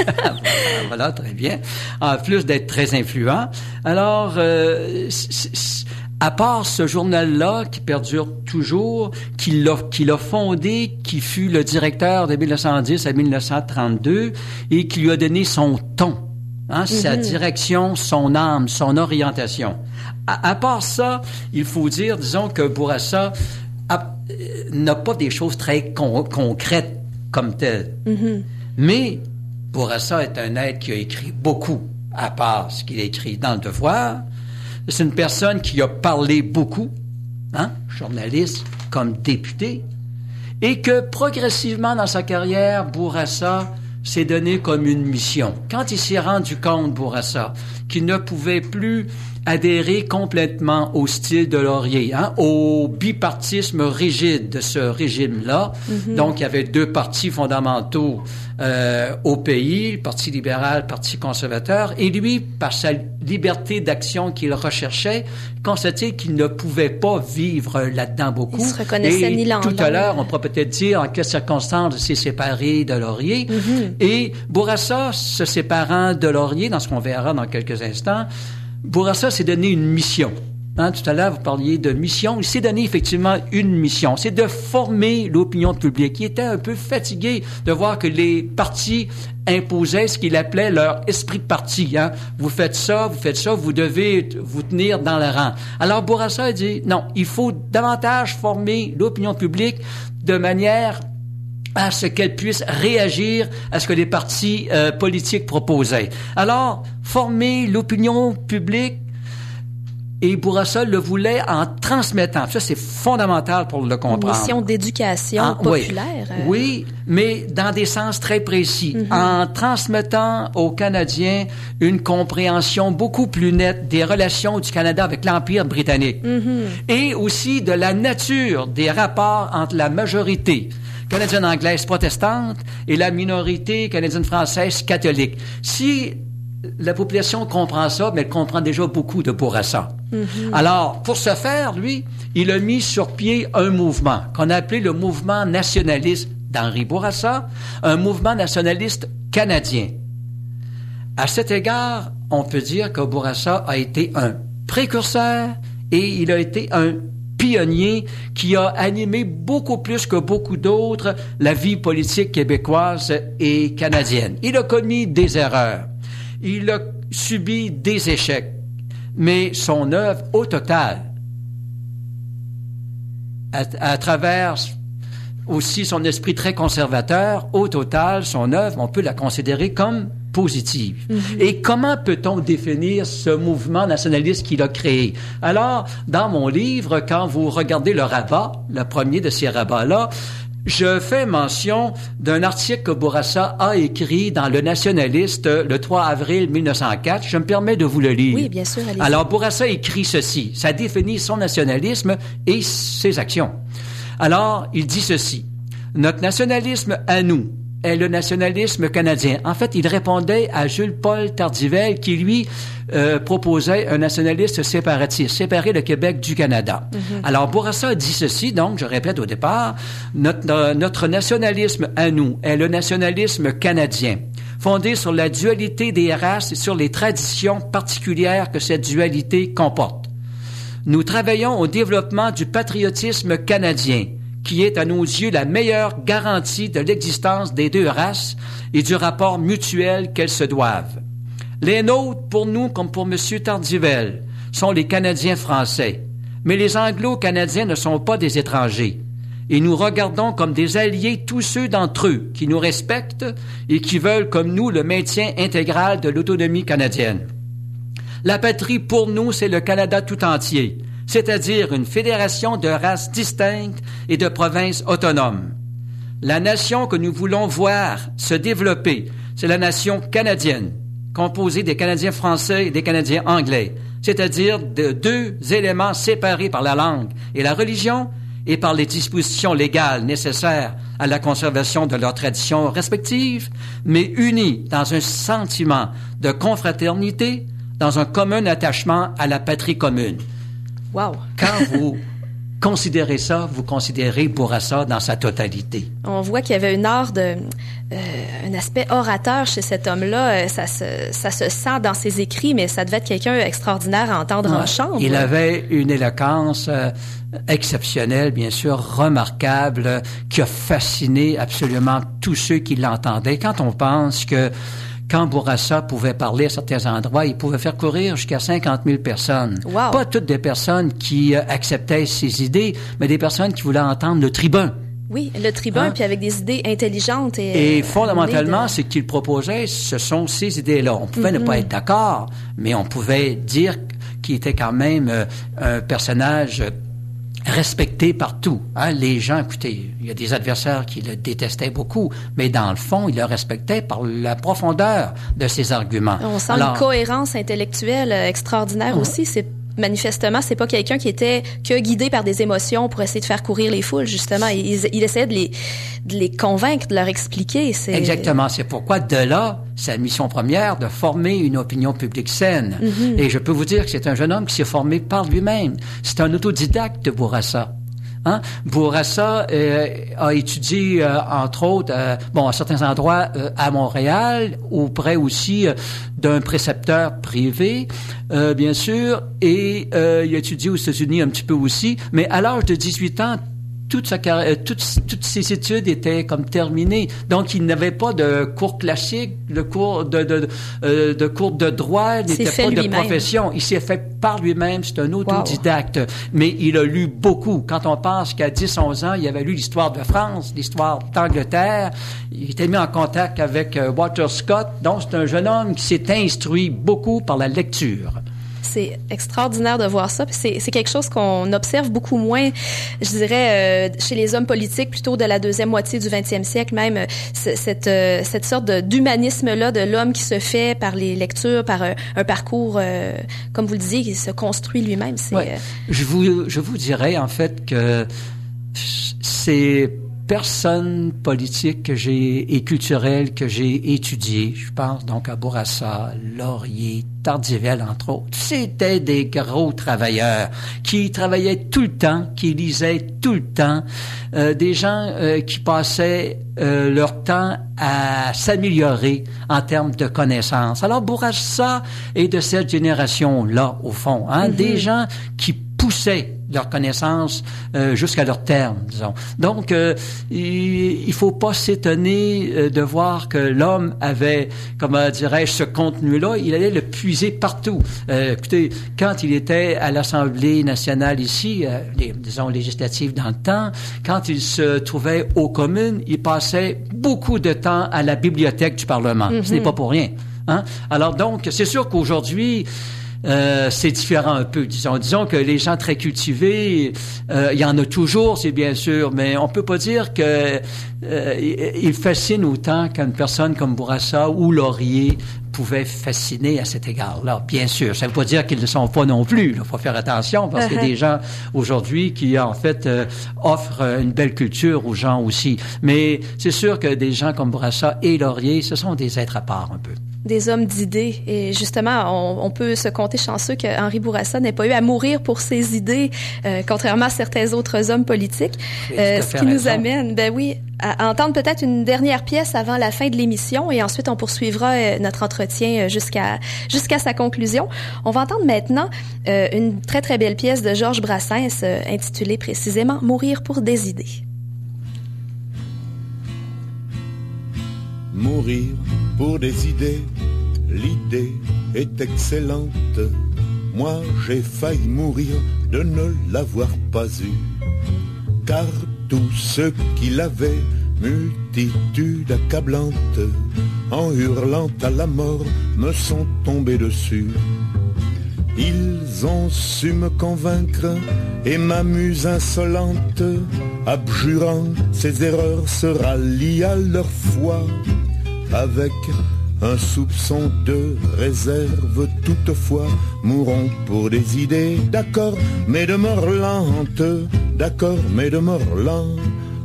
Voilà, très bien. En plus d'être très influent. Alors, euh, c- c- à part ce journal-là, qui perdure toujours, qui l'a, qui l'a fondé, qui fut le directeur de mille neuf cent dix à mille neuf cent trente-deux et qui lui a donné son ton, hein, mm-hmm. sa direction, son âme, son orientation. À, à part ça, il faut dire, disons que Bourassa a, euh, n'a pas des choses très con, concrètes comme telles. Mm-hmm. Mais Bourassa est un être qui a écrit beaucoup, à part ce qu'il a écrit dans le Devoir. C'est une personne qui a parlé beaucoup, hein, journaliste comme député, et que progressivement dans sa carrière, Bourassa s'est donné comme une mission. Quand il s'est rendu compte, Bourassa, qu'il ne pouvait plus adhérer complètement au style de Laurier, hein, au bipartisme rigide de ce régime-là. Mm-hmm. Donc, il y avait deux partis fondamentaux euh, au pays, le Parti libéral, le Parti conservateur, et lui, par sa liberté d'action qu'il recherchait, constatait qu'il ne pouvait pas vivre là-dedans beaucoup. Il se reconnaissait et ni l'un tout l'autre. À l'heure, on pourrait peut-être dire en quelles circonstances il s'est séparé de Laurier. Mm-hmm. Et Bourassa, se séparant de Laurier, dans ce qu'on verra dans quelques instants, Bourassa s'est donné une mission. Hein, tout à l'heure, vous parliez de mission. Il s'est donné effectivement une mission. C'est de former l'opinion publique. Il était un peu fatigué de voir que les partis imposaient ce qu'il appelait leur esprit de parti. Hein. Vous faites ça, vous faites ça, vous devez vous tenir dans le rang. Alors Bourassa a dit, non, il faut davantage former l'opinion publique de manière à ce qu'elle puisse réagir à ce que les partis euh, politiques proposaient. Alors, former l'opinion publique, et Bourassa le voulait en transmettant. Ça, c'est fondamental pour le comprendre. Une mission d'éducation en, populaire. Oui, oui, mais dans des sens très précis. Mm-hmm. En transmettant aux Canadiens une compréhension beaucoup plus nette des relations du Canada avec l'Empire britannique. Mm-hmm. Et aussi de la nature des rapports entre la majorité canadienne-anglaise protestante et la minorité canadienne-française catholique. Si la population comprend ça, mais elle comprend déjà beaucoup de Bourassa. Mm-hmm. Alors, pour ce faire, lui, il a mis sur pied un mouvement qu'on a appelé le mouvement nationaliste d'Henri Bourassa, un mouvement nationaliste canadien. À cet égard, on peut dire que Bourassa a été un précurseur et il a été un pionnier qui a animé beaucoup plus que beaucoup d'autres la vie politique québécoise et canadienne. Il a commis des erreurs. Il a subi des échecs. Mais son œuvre, au total, à, à travers aussi son esprit très conservateur, au total, son œuvre, on peut la considérer comme positive. Mm-hmm. Et comment peut-on définir ce mouvement nationaliste qu'il a créé? Alors, dans mon livre, quand vous regardez le rabat, le premier de ces rabats-là, je fais mention d'un article que Bourassa a écrit dans Le Nationaliste le trois avril mille neuf cent quatre. Je me permets de vous le lire. Oui, bien sûr. Allez-y. Alors, Bourassa écrit ceci. Ça définit son nationalisme et ses actions. Alors, il dit ceci. Notre nationalisme à nous est le nationalisme canadien. En fait, il répondait à Jules-Paul Tardivelle qui, lui, euh, proposait un nationaliste séparatiste, séparer le Québec du Canada. Mm-hmm. Alors, Bourassa a dit ceci, donc, je répète au départ, notre, euh, notre nationalisme à nous est le nationalisme canadien, fondé sur la dualité des races et sur les traditions particulières que cette dualité comporte. Nous travaillons au développement du patriotisme canadien, qui est à nos yeux la meilleure garantie de l'existence des deux races et du rapport mutuel qu'elles se doivent. Les nôtres, pour nous comme pour M. Tardivelle, sont les Canadiens français, mais les Anglo-Canadiens ne sont pas des étrangers. Et nous regardons comme des alliés tous ceux d'entre eux qui nous respectent et qui veulent comme nous le maintien intégral de l'autonomie canadienne. La patrie pour nous, c'est le Canada tout entier, c'est-à-dire une fédération de races distinctes et de provinces autonomes. La nation que nous voulons voir se développer, c'est la nation canadienne, composée des Canadiens français et des Canadiens anglais, c'est-à-dire de deux éléments séparés par la langue et la religion et par les dispositions légales nécessaires à la conservation de leurs traditions respectives, mais unis dans un sentiment de confraternité, dans un commun attachement à la patrie commune. Wow. Quand vous considérez ça, vous considérez Bourassa dans sa totalité. On voit qu'il y avait une art de, euh, un aspect orateur chez cet homme-là. Ça se, ça se sent dans ses écrits, mais ça devait être quelqu'un extraordinaire à entendre ouais. en chambre. Il avait une éloquence euh, exceptionnelle, bien sûr, remarquable, euh, qui a fasciné absolument tous ceux qui l'entendaient. Quand on pense que quand Bourassa pouvait parler à certains endroits, il pouvait faire courir jusqu'à cinquante mille personnes. Wow. Pas toutes des personnes qui euh, acceptaient ses idées, mais des personnes qui voulaient entendre le tribun. Oui, le tribun, hein? Puis avec des idées intelligentes. Et, et fondamentalement, de... ce qu'il proposait, ce sont ces idées-là. On pouvait mm-hmm. ne pas être d'accord, mais on pouvait dire qu'il était quand même euh, un personnage respecté partout. Hein? Les gens, écoutez, il y a des adversaires qui le détestaient beaucoup, mais dans le fond, ils le respectaient par la profondeur de ses arguments. On sent Alors, une cohérence intellectuelle extraordinaire mmh. aussi. C'est manifestement, c'est pas quelqu'un qui était que guidé par des émotions pour essayer de faire courir les foules, justement. Il, il essayait de les, de les convaincre, de leur expliquer. C'est... Exactement. C'est pourquoi, de là, sa mission première, de former une opinion publique saine. Mm-hmm. Et je peux vous dire que c'est un jeune homme qui s'est formé par lui-même. C'est un autodidacte, Bourassa. Hein? Bourassa euh, a étudié, euh, entre autres, euh, bon, à certains endroits euh, à Montréal, auprès aussi euh, d'un précepteur privé, euh, bien sûr, et euh, il a étudié aux États-Unis un petit peu aussi, mais à l'âge de dix-huit ans, toute sa carrière, toutes, toutes ses études étaient comme terminées. Donc, il n'avait pas de cours classique, de cours de, de, de, de cours de droit, il n'était pas de profession. Il s'est fait par lui-même, c'est un autodidacte. Wow. Mais il a lu beaucoup. Quand on pense qu'à dix à onze ans, il avait lu l'histoire de France, l'histoire d'Angleterre, il était mis en contact avec Walter Scott. Donc, c'est un jeune homme qui s'est instruit beaucoup par la lecture. C'est extraordinaire de voir ça. Puis c'est, c'est quelque chose qu'on observe beaucoup moins, je dirais, euh, chez les hommes politiques, plutôt de la deuxième moitié du vingtième siècle, même euh, cette, euh, cette sorte de, d'humanisme-là de l'homme qui se fait par les lectures, par un, un parcours, euh, comme vous le disiez, qui se construit lui-même. C'est, ouais. euh... je, vous, je vous dirais, en fait, que c'est... personnes politiques que j'ai et culturelles que j'ai étudiées, je pense donc à Bourassa, Laurier, Tardivelle, entre autres, c'était des gros travailleurs qui travaillaient tout le temps, qui lisaient tout le temps, euh, des gens euh, qui passaient euh, leur temps à s'améliorer en termes de connaissances. Alors Bourassa est de cette génération-là, au fond, hein, mm-hmm. des gens qui poussaient leur connaissance euh, jusqu'à leur terme, disons. Donc, euh, il, il faut pas s'étonner euh, de voir que l'homme avait, comment dirais-je, ce contenu-là, il allait le puiser partout. Euh, écoutez, quand il était à l'Assemblée nationale ici, euh, les, disons législative dans le temps, quand il se trouvait aux communes, il passait beaucoup de temps à la bibliothèque du Parlement. Mm-hmm. Ce n'est pas pour rien. Hein? Alors donc, c'est sûr qu'aujourd'hui, Euh, c'est différent un peu, disons. Disons que les gens très cultivés, euh, il y en a toujours, c'est bien sûr, mais on peut pas dire que euh, ils fascinent autant qu'une personne comme Bourassa ou Laurier pouvait fasciner à cet égard-là. Bien sûr, ça veut pas dire qu'ils ne le sont pas non plus. Il faut faire attention parce qu'il y a des gens aujourd'hui qui, en fait, euh, offrent une belle culture aux gens aussi. Mais c'est sûr que des gens comme Bourassa et Laurier, ce sont des êtres à part un peu. Des hommes d'idées. Et justement, on, on peut se compter chanceux que Henri Bourassa n'ait pas eu à mourir pour ses idées, euh, contrairement à certains autres hommes politiques. Euh, ce qui nous amène, ben oui, à entendre peut-être une dernière pièce avant la fin de l'émission et ensuite on poursuivra euh, notre entretien jusqu'à jusqu'à sa conclusion. On va entendre maintenant euh, une très très belle pièce de Georges Brassens euh, intitulée précisément « Mourir pour des idées ». Mourir pour des idées, l'idée est excellente. Moi j'ai failli mourir de ne l'avoir pas eue. Car tous ceux qui l'avaient, multitude accablante, en hurlant à la mort, me sont tombés dessus. Ils ont su me convaincre et ma muse insolente, abjurant ses erreurs, se rallie à leur foi. Avec un soupçon de réserve toutefois, mourons pour des idées, d'accord, mais de mort lente, d'accord, mais de mort lente.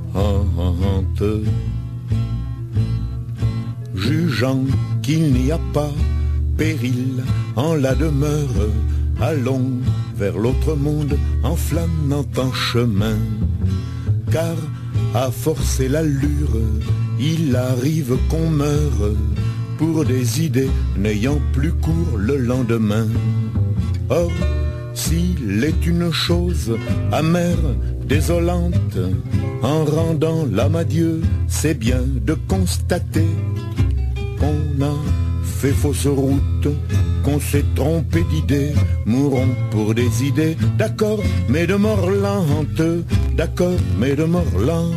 Jugeant qu'il n'y a pas péril en la demeure, allons vers l'autre monde en flânant en chemin. Car à forcer l'allure, il arrive qu'on meure pour des idées n'ayant plus cours le lendemain. Or, s'il est une chose amère, désolante, en rendant l'âme à Dieu, c'est bien de constater qu'on a fait fausse route, qu'on s'est trompé d'idées. Mourons pour des idées, d'accord, mais de mort lente, d'accord, mais de mort lente.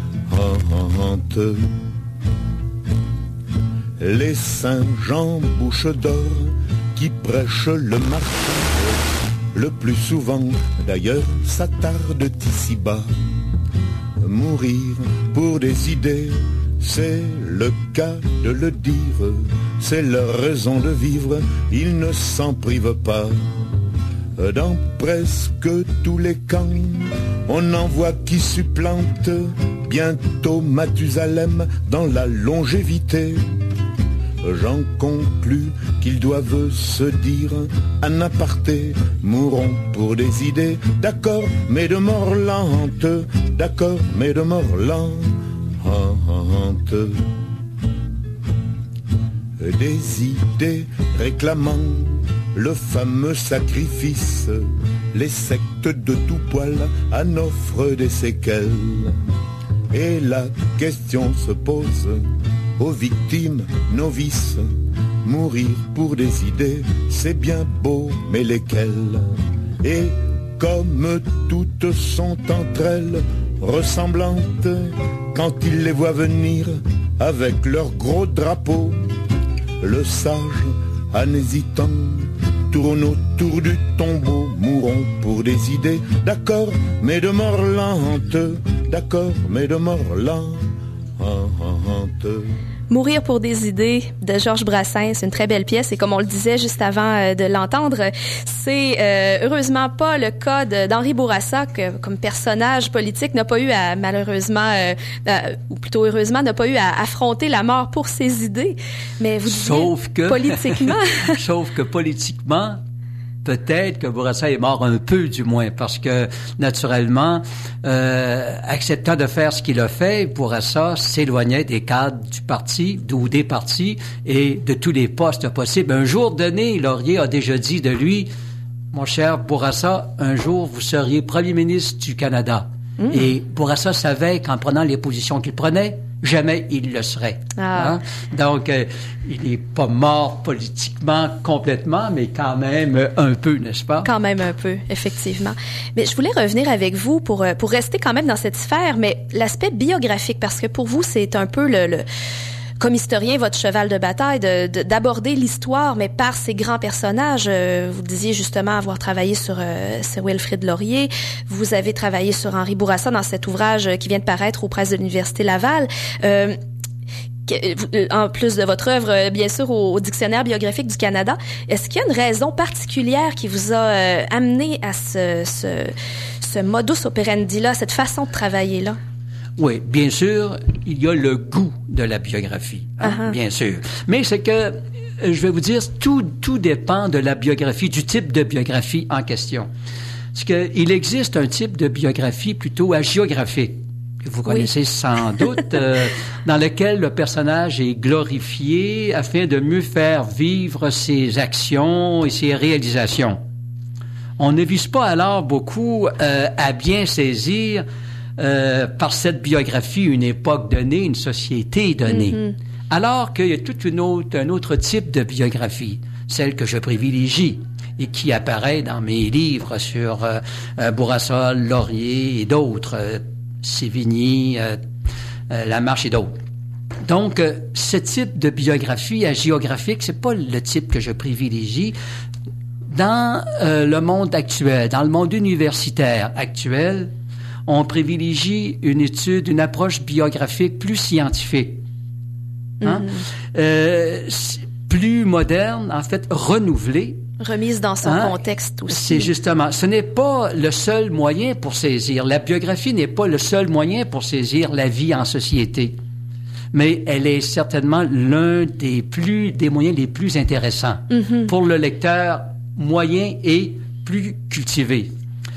Les saints Jean bouche d'or qui prêchent le martyre, le plus souvent d'ailleurs s'attardent ici-bas. Mourir pour des idées, c'est le cas de le dire, c'est leur raison de vivre, ils ne s'en privent pas. Dans presque tous les camps, on en voit qui supplante bientôt Mathusalem dans la longévité. J'en conclus qu'ils doivent se dire en aparté, mourons pour des idées, d'accord, mais de mort lente, d'accord, mais de mort lente. Des idées réclamant le fameux sacrifice, les sectes de tout poil en offrent des séquelles. Et la question se pose aux victimes novices, mourir pour des idées, c'est bien beau, mais lesquelles? Et comme toutes sont entre elles ressemblantes, quand ils les voient venir avec leurs gros drapeaux, le sage, en hésitant, tourne autour du tombeau. Mourons pour des idées, d'accord, mais de mort lente, d'accord, mais de mort lente. Mourir pour des idées de Georges Brassens, une très belle pièce et comme on le disait juste avant euh, de l'entendre, c'est euh, heureusement pas le cas de, d'Henri Bourassa que comme personnage politique n'a pas eu à malheureusement euh, euh, ou plutôt heureusement n'a pas eu à affronter la mort pour ses idées, mais vous disiez, sauf que politiquement sauf que politiquement peut-être que Bourassa est mort un peu, du moins, parce que, naturellement, euh, acceptant de faire ce qu'il a fait, Bourassa s'éloignait des cadres du parti, ou des partis, et de tous les postes possibles. Un jour donné, Laurier a déjà dit de lui, mon cher Bourassa, un jour, vous seriez premier ministre du Canada. Mmh. Et Bourassa savait qu'en prenant les positions qu'il prenait, jamais il le serait. Ah. Hein? Donc, euh, il n'est pas mort politiquement complètement, mais quand même un peu, n'est-ce pas? Quand même un peu, effectivement. Mais je voulais revenir avec vous pour pour rester quand même dans cette sphère, mais l'aspect biographique, parce que pour vous, c'est un peu le... le comme historien, votre cheval de bataille, de, de, d'aborder l'histoire, mais par ces grands personnages. Euh, vous disiez justement avoir travaillé sur, euh, sur Wilfrid Laurier. Vous avez travaillé sur Henri Bourassa dans cet ouvrage qui vient de paraître aux presses de l'Université Laval. Euh, en plus de votre œuvre, bien sûr, au, au Dictionnaire biographique du Canada. Est-ce qu'il y a une raison particulière qui vous a euh, amené à ce, ce, ce modus operandi-là, cette façon de travailler-là? Oui, bien sûr, il y a le goût de la biographie, hein, uh-huh. bien sûr. Mais c'est que, je vais vous dire, tout, tout dépend de la biographie, du type de biographie en question. Parce qu'il existe un type de biographie plutôt hagiographique, que vous connaissez oui. sans doute, euh, dans lequel le personnage est glorifié afin de mieux faire vivre ses actions et ses réalisations. On ne vise pas alors beaucoup euh, à bien saisir Euh, par cette biographie, une époque donnée, une société donnée. Mm-hmm. Alors qu'il y a tout une autre, un autre type de biographie, celle que je privilégie et qui apparaît dans mes livres sur euh, euh, Bourassa, Laurier et d'autres, euh, Sévigny, euh, euh, Lamarche et d'autres. Donc, euh, ce type de biographie hagiographique, c'est pas le type que je privilégie. Dans euh, le monde actuel, dans le monde universitaire actuel, on privilégie une étude, une approche biographique plus scientifique, hein? Mm-hmm. euh, plus moderne, en fait, renouvelée. Remise dans son hein? contexte aussi. C'est justement, ce n'est pas le seul moyen pour saisir, la biographie n'est pas le seul moyen pour saisir la vie en société, mais elle est certainement l'un des plus, des moyens les plus intéressants mm-hmm. pour le lecteur moyen et plus cultivé.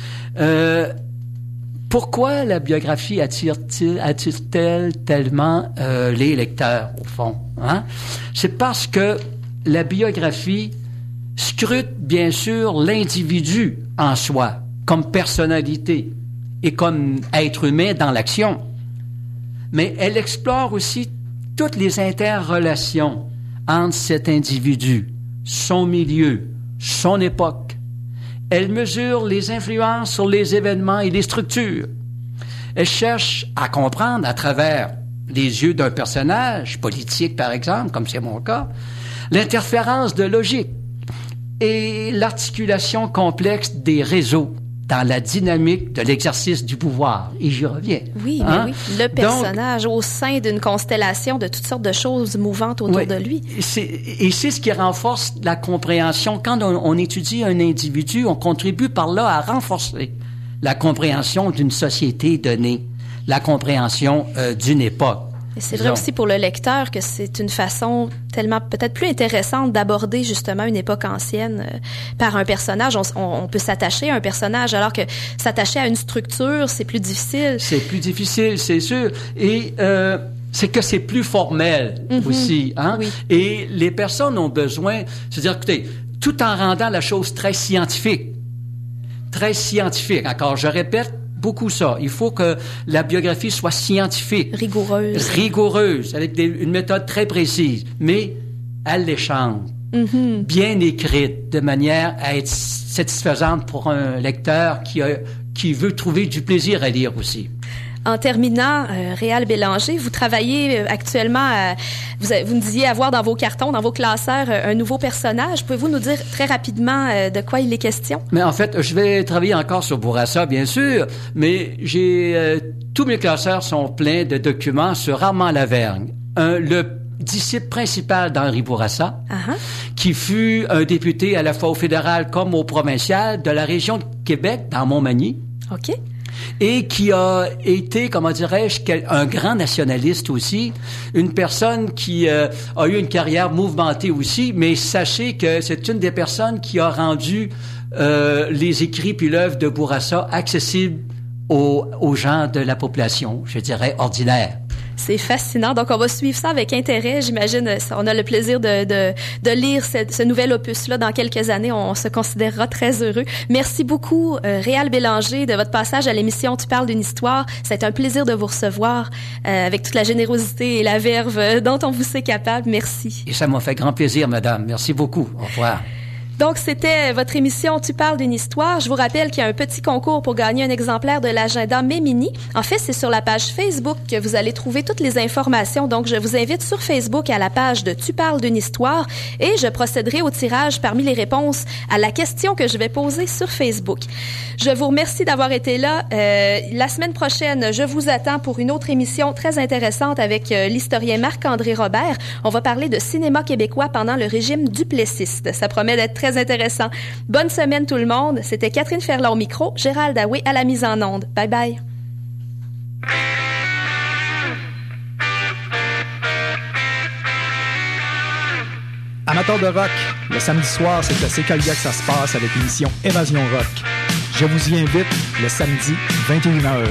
Euh, Pourquoi la biographie attire-t-il, attire-t-elle tellement euh, les lecteurs, au fond? Hein? C'est parce que la biographie scrute, bien sûr, l'individu en soi, comme personnalité et comme être humain dans l'action. Mais elle explore aussi toutes les interrelations entre cet individu, son milieu, son époque. Elle mesure les influences sur les événements et les structures. Elle cherche à comprendre à travers les yeux d'un personnage politique, par exemple, comme c'est mon cas, l'interférence de logique et l'articulation complexe des réseaux dans la dynamique de l'exercice du pouvoir. Et j'y reviens. Oui, hein? mais oui. Le personnage Donc, au sein d'une constellation de toutes sortes de choses mouvantes autour oui, de lui. C'est, et c'est ce qui renforce la compréhension. Quand on, on étudie un individu, on contribue par là à renforcer la compréhension d'une société donnée, la compréhension euh, d'une époque. Et c'est vrai aussi pour le lecteur que c'est une façon tellement peut-être plus intéressante d'aborder justement une époque ancienne euh, par un personnage. On, on, on peut s'attacher à un personnage alors que s'attacher à une structure, c'est plus difficile. C'est plus difficile, c'est sûr. Et euh, c'est que c'est plus formel mm-hmm. aussi. Hein? Oui. Et les personnes ont besoin... C'est-à-dire, écoutez, tout en rendant la chose très scientifique, très scientifique, encore, je répète, beaucoup ça. Il faut que la biographie soit scientifique. Rigoureuse. Rigoureuse, avec des, une méthode très précise, mais alléchante, mm-hmm. bien écrite, de manière à être satisfaisante pour un lecteur qui, a, qui veut trouver du plaisir à lire aussi. En terminant, euh, Réal Bélanger, vous travaillez actuellement, à, vous, vous nous disiez avoir dans vos cartons, dans vos classeurs, un nouveau personnage. Pouvez-vous nous dire très rapidement euh, de quoi il est question? Mais en fait, je vais travailler encore sur Bourassa, bien sûr, mais j'ai euh, tous mes classeurs sont pleins de documents sur Armand Lavergne, un, le disciple principal d'Henri Bourassa, uh-huh. qui fut un député à la fois au fédéral comme au provincial de la région de Québec, dans Montmagny. OK. Et qui a été, comment dirais-je, un grand nationaliste aussi, une personne qui euh, a eu une carrière mouvementée aussi, mais sachez que c'est une des personnes qui a rendu euh, les écrits puis l'œuvre de Bourassa accessibles aux, aux gens de la population, je dirais, ordinaire. C'est fascinant. Donc, on va suivre ça avec intérêt. J'imagine, on a le plaisir de, de, de lire ce, ce nouvel opus-là dans quelques années. On se considérera très heureux. Merci beaucoup, euh, Réal Bélanger, de votre passage à l'émission Tu parles d'une histoire. Ça a été un plaisir de vous recevoir euh, avec toute la générosité et la verve dont on vous sait capable. Merci. Et ça m'a fait grand plaisir, madame. Merci beaucoup. Au revoir. Donc, c'était votre émission Tu parles d'une histoire. Je vous rappelle qu'il y a un petit concours pour gagner un exemplaire de l'agenda Mémini. En fait, c'est sur la page Facebook que vous allez trouver toutes les informations. Donc, je vous invite sur Facebook à la page de Tu parles d'une histoire et je procéderai au tirage parmi les réponses à la question que je vais poser sur Facebook. Je vous remercie d'avoir été là. Euh, la semaine prochaine, je vous attends pour une autre émission très intéressante avec euh, l'historien Marc-André Robert. On va parler de cinéma québécois pendant le régime duplessiste. Ça promet d'être très intéressant. Bonne semaine tout le monde. C'était Catherine Ferland au micro, Gérald Daoué à la mise en onde. Bye bye. Amateurs de rock, le samedi soir, c'est à C K I A que ça se passe avec l'émission Évasion Rock. Je vous y invite le samedi, vingt et une heures.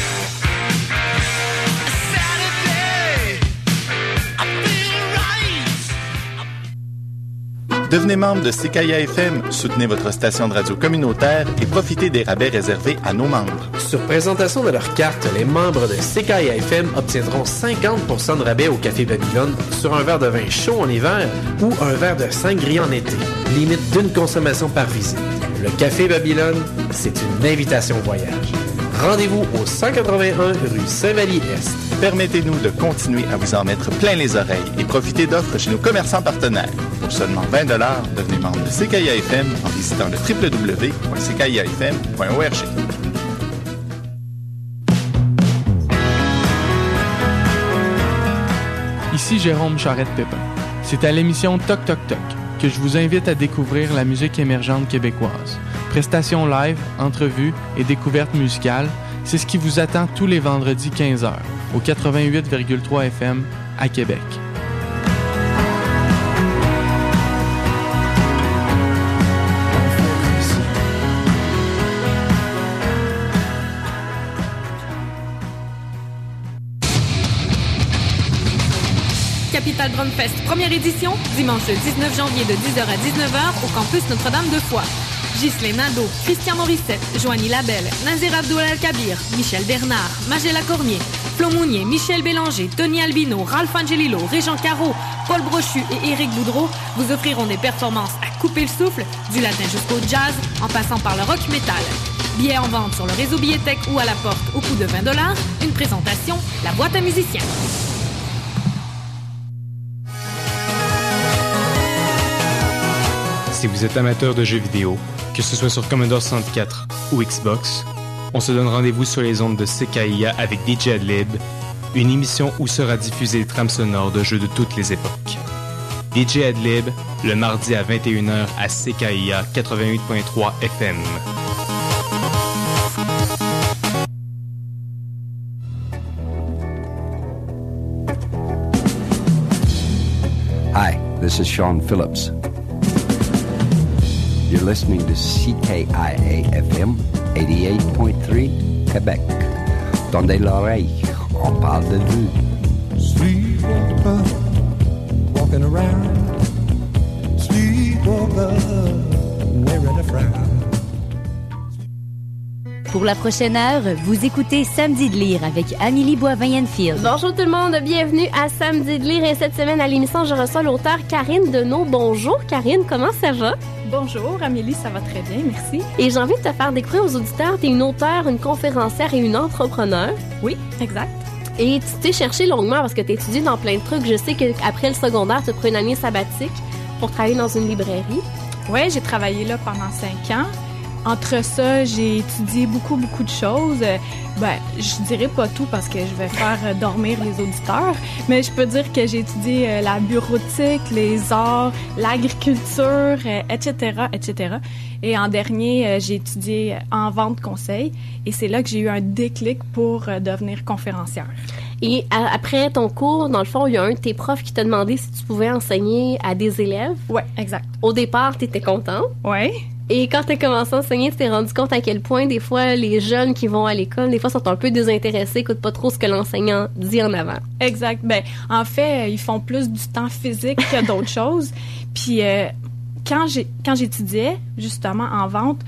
Devenez membre de C K I A F M, soutenez votre station de radio communautaire et profitez des rabais réservés à nos membres. Sur présentation de leur carte, les membres de C K I A F M obtiendront cinquante pour cent de rabais au Café Babylone sur un verre de vin chaud en hiver ou un verre de sangria en été. Limite d'une consommation par visite. Le Café Babylone, c'est une invitation au voyage. Rendez-vous au cent quatre-vingt-un rue Saint-Vallier-Est. Permettez-nous de continuer à vous en mettre plein les oreilles et profiter d'offres chez nos commerçants partenaires. Pour seulement vingt dollars, devenez membre de C K I A F M en visitant le w w w point c k i a f m point org. Ici Jérôme Charette-Pépin. C'est à l'émission Toc Toc Toc que je vous invite à découvrir la musique émergente québécoise. Prestations live, entrevues et découvertes musicales, c'est ce qui vous attend tous les vendredis quinze heures au quatre-vingt-huit virgule trois F M à Québec. Capital Drumfest, première édition, dimanche le dix-neuf janvier de dix heures à dix-neuf heures au campus Notre-Dame de Foix. Ghislain Nadeau, Christian Morissette, Joanie Labelle, Nazir Abdoul Al-Kabir, Michel Bernard, Magella Cormier, Flo Mounier, Michel Bélanger, Tony Albino, Ralph Angelillo, Régent Caro, Paul Brochu et Éric Boudreau vous offriront des performances à couper le souffle, du latin jusqu'au jazz, en passant par le rock metal. Billets en vente sur le réseau Billetech ou à la porte au coût de vingt dollars. Une présentation, la boîte à musiciens. Si vous êtes amateur de jeux vidéo, que ce soit sur Commodore soixante-quatre ou Xbox, on se donne rendez-vous sur les ondes de C K I A avec D J Adlib, une émission où sera diffusée le trame sonore de jeux de toutes les époques. D J Adlib, le mardi à vingt et une heures à C K I A quatre-vingt-huit virgule trois F M. Hi, this is Sean Phillips. You're listening to C K I A F M eighty-eight point three Québec. Tendez l'oreille, on parle de vous. Sleepwalker, walking around. Sleepwalker, wearing a frown. Pour la prochaine heure, vous écoutez Samedi de lire avec Amélie Boivin-Enfield. Bonjour tout le monde, bienvenue à Samedi de lire et cette semaine à l'émission, je reçois l'auteur Karine Deneau. Bonjour Karine, comment ça va? Bonjour Amélie, ça va très bien, merci. Et j'ai envie de te faire découvrir aux auditeurs, tu es une auteure, une conférencière et une entrepreneur. Oui, exact. Et tu t'es cherché longuement parce que tu étudies dans plein de trucs. Je sais qu'après le secondaire, tu as pris une année sabbatique pour travailler dans une librairie. Oui, j'ai travaillé là pendant cinq ans. Entre ça, j'ai étudié beaucoup, beaucoup de choses. Ben, je dirais pas tout parce que je vais faire dormir les auditeurs, mais je peux dire que j'ai étudié la bureautique, les arts, l'agriculture, et cetera, et cetera. Et en dernier, j'ai étudié en vente conseil et c'est là que j'ai eu un déclic pour devenir conférencière. Et à, après ton cours, dans le fond, il y a un de tes profs qui t'a demandé si tu pouvais enseigner à des élèves. Oui, exact. Au départ, tu étais content. Oui. Et quand tu as commencé à enseigner, tu t'es rendu compte à quel point, des fois, les jeunes qui vont à l'école, des fois, sont un peu désintéressés, écoutent pas trop ce que l'enseignant dit en avant. Exact. Ben, en fait, ils font plus du temps physique que d'autres choses. Puis, euh, quand j'ai quand j'étudiais, justement, en vente,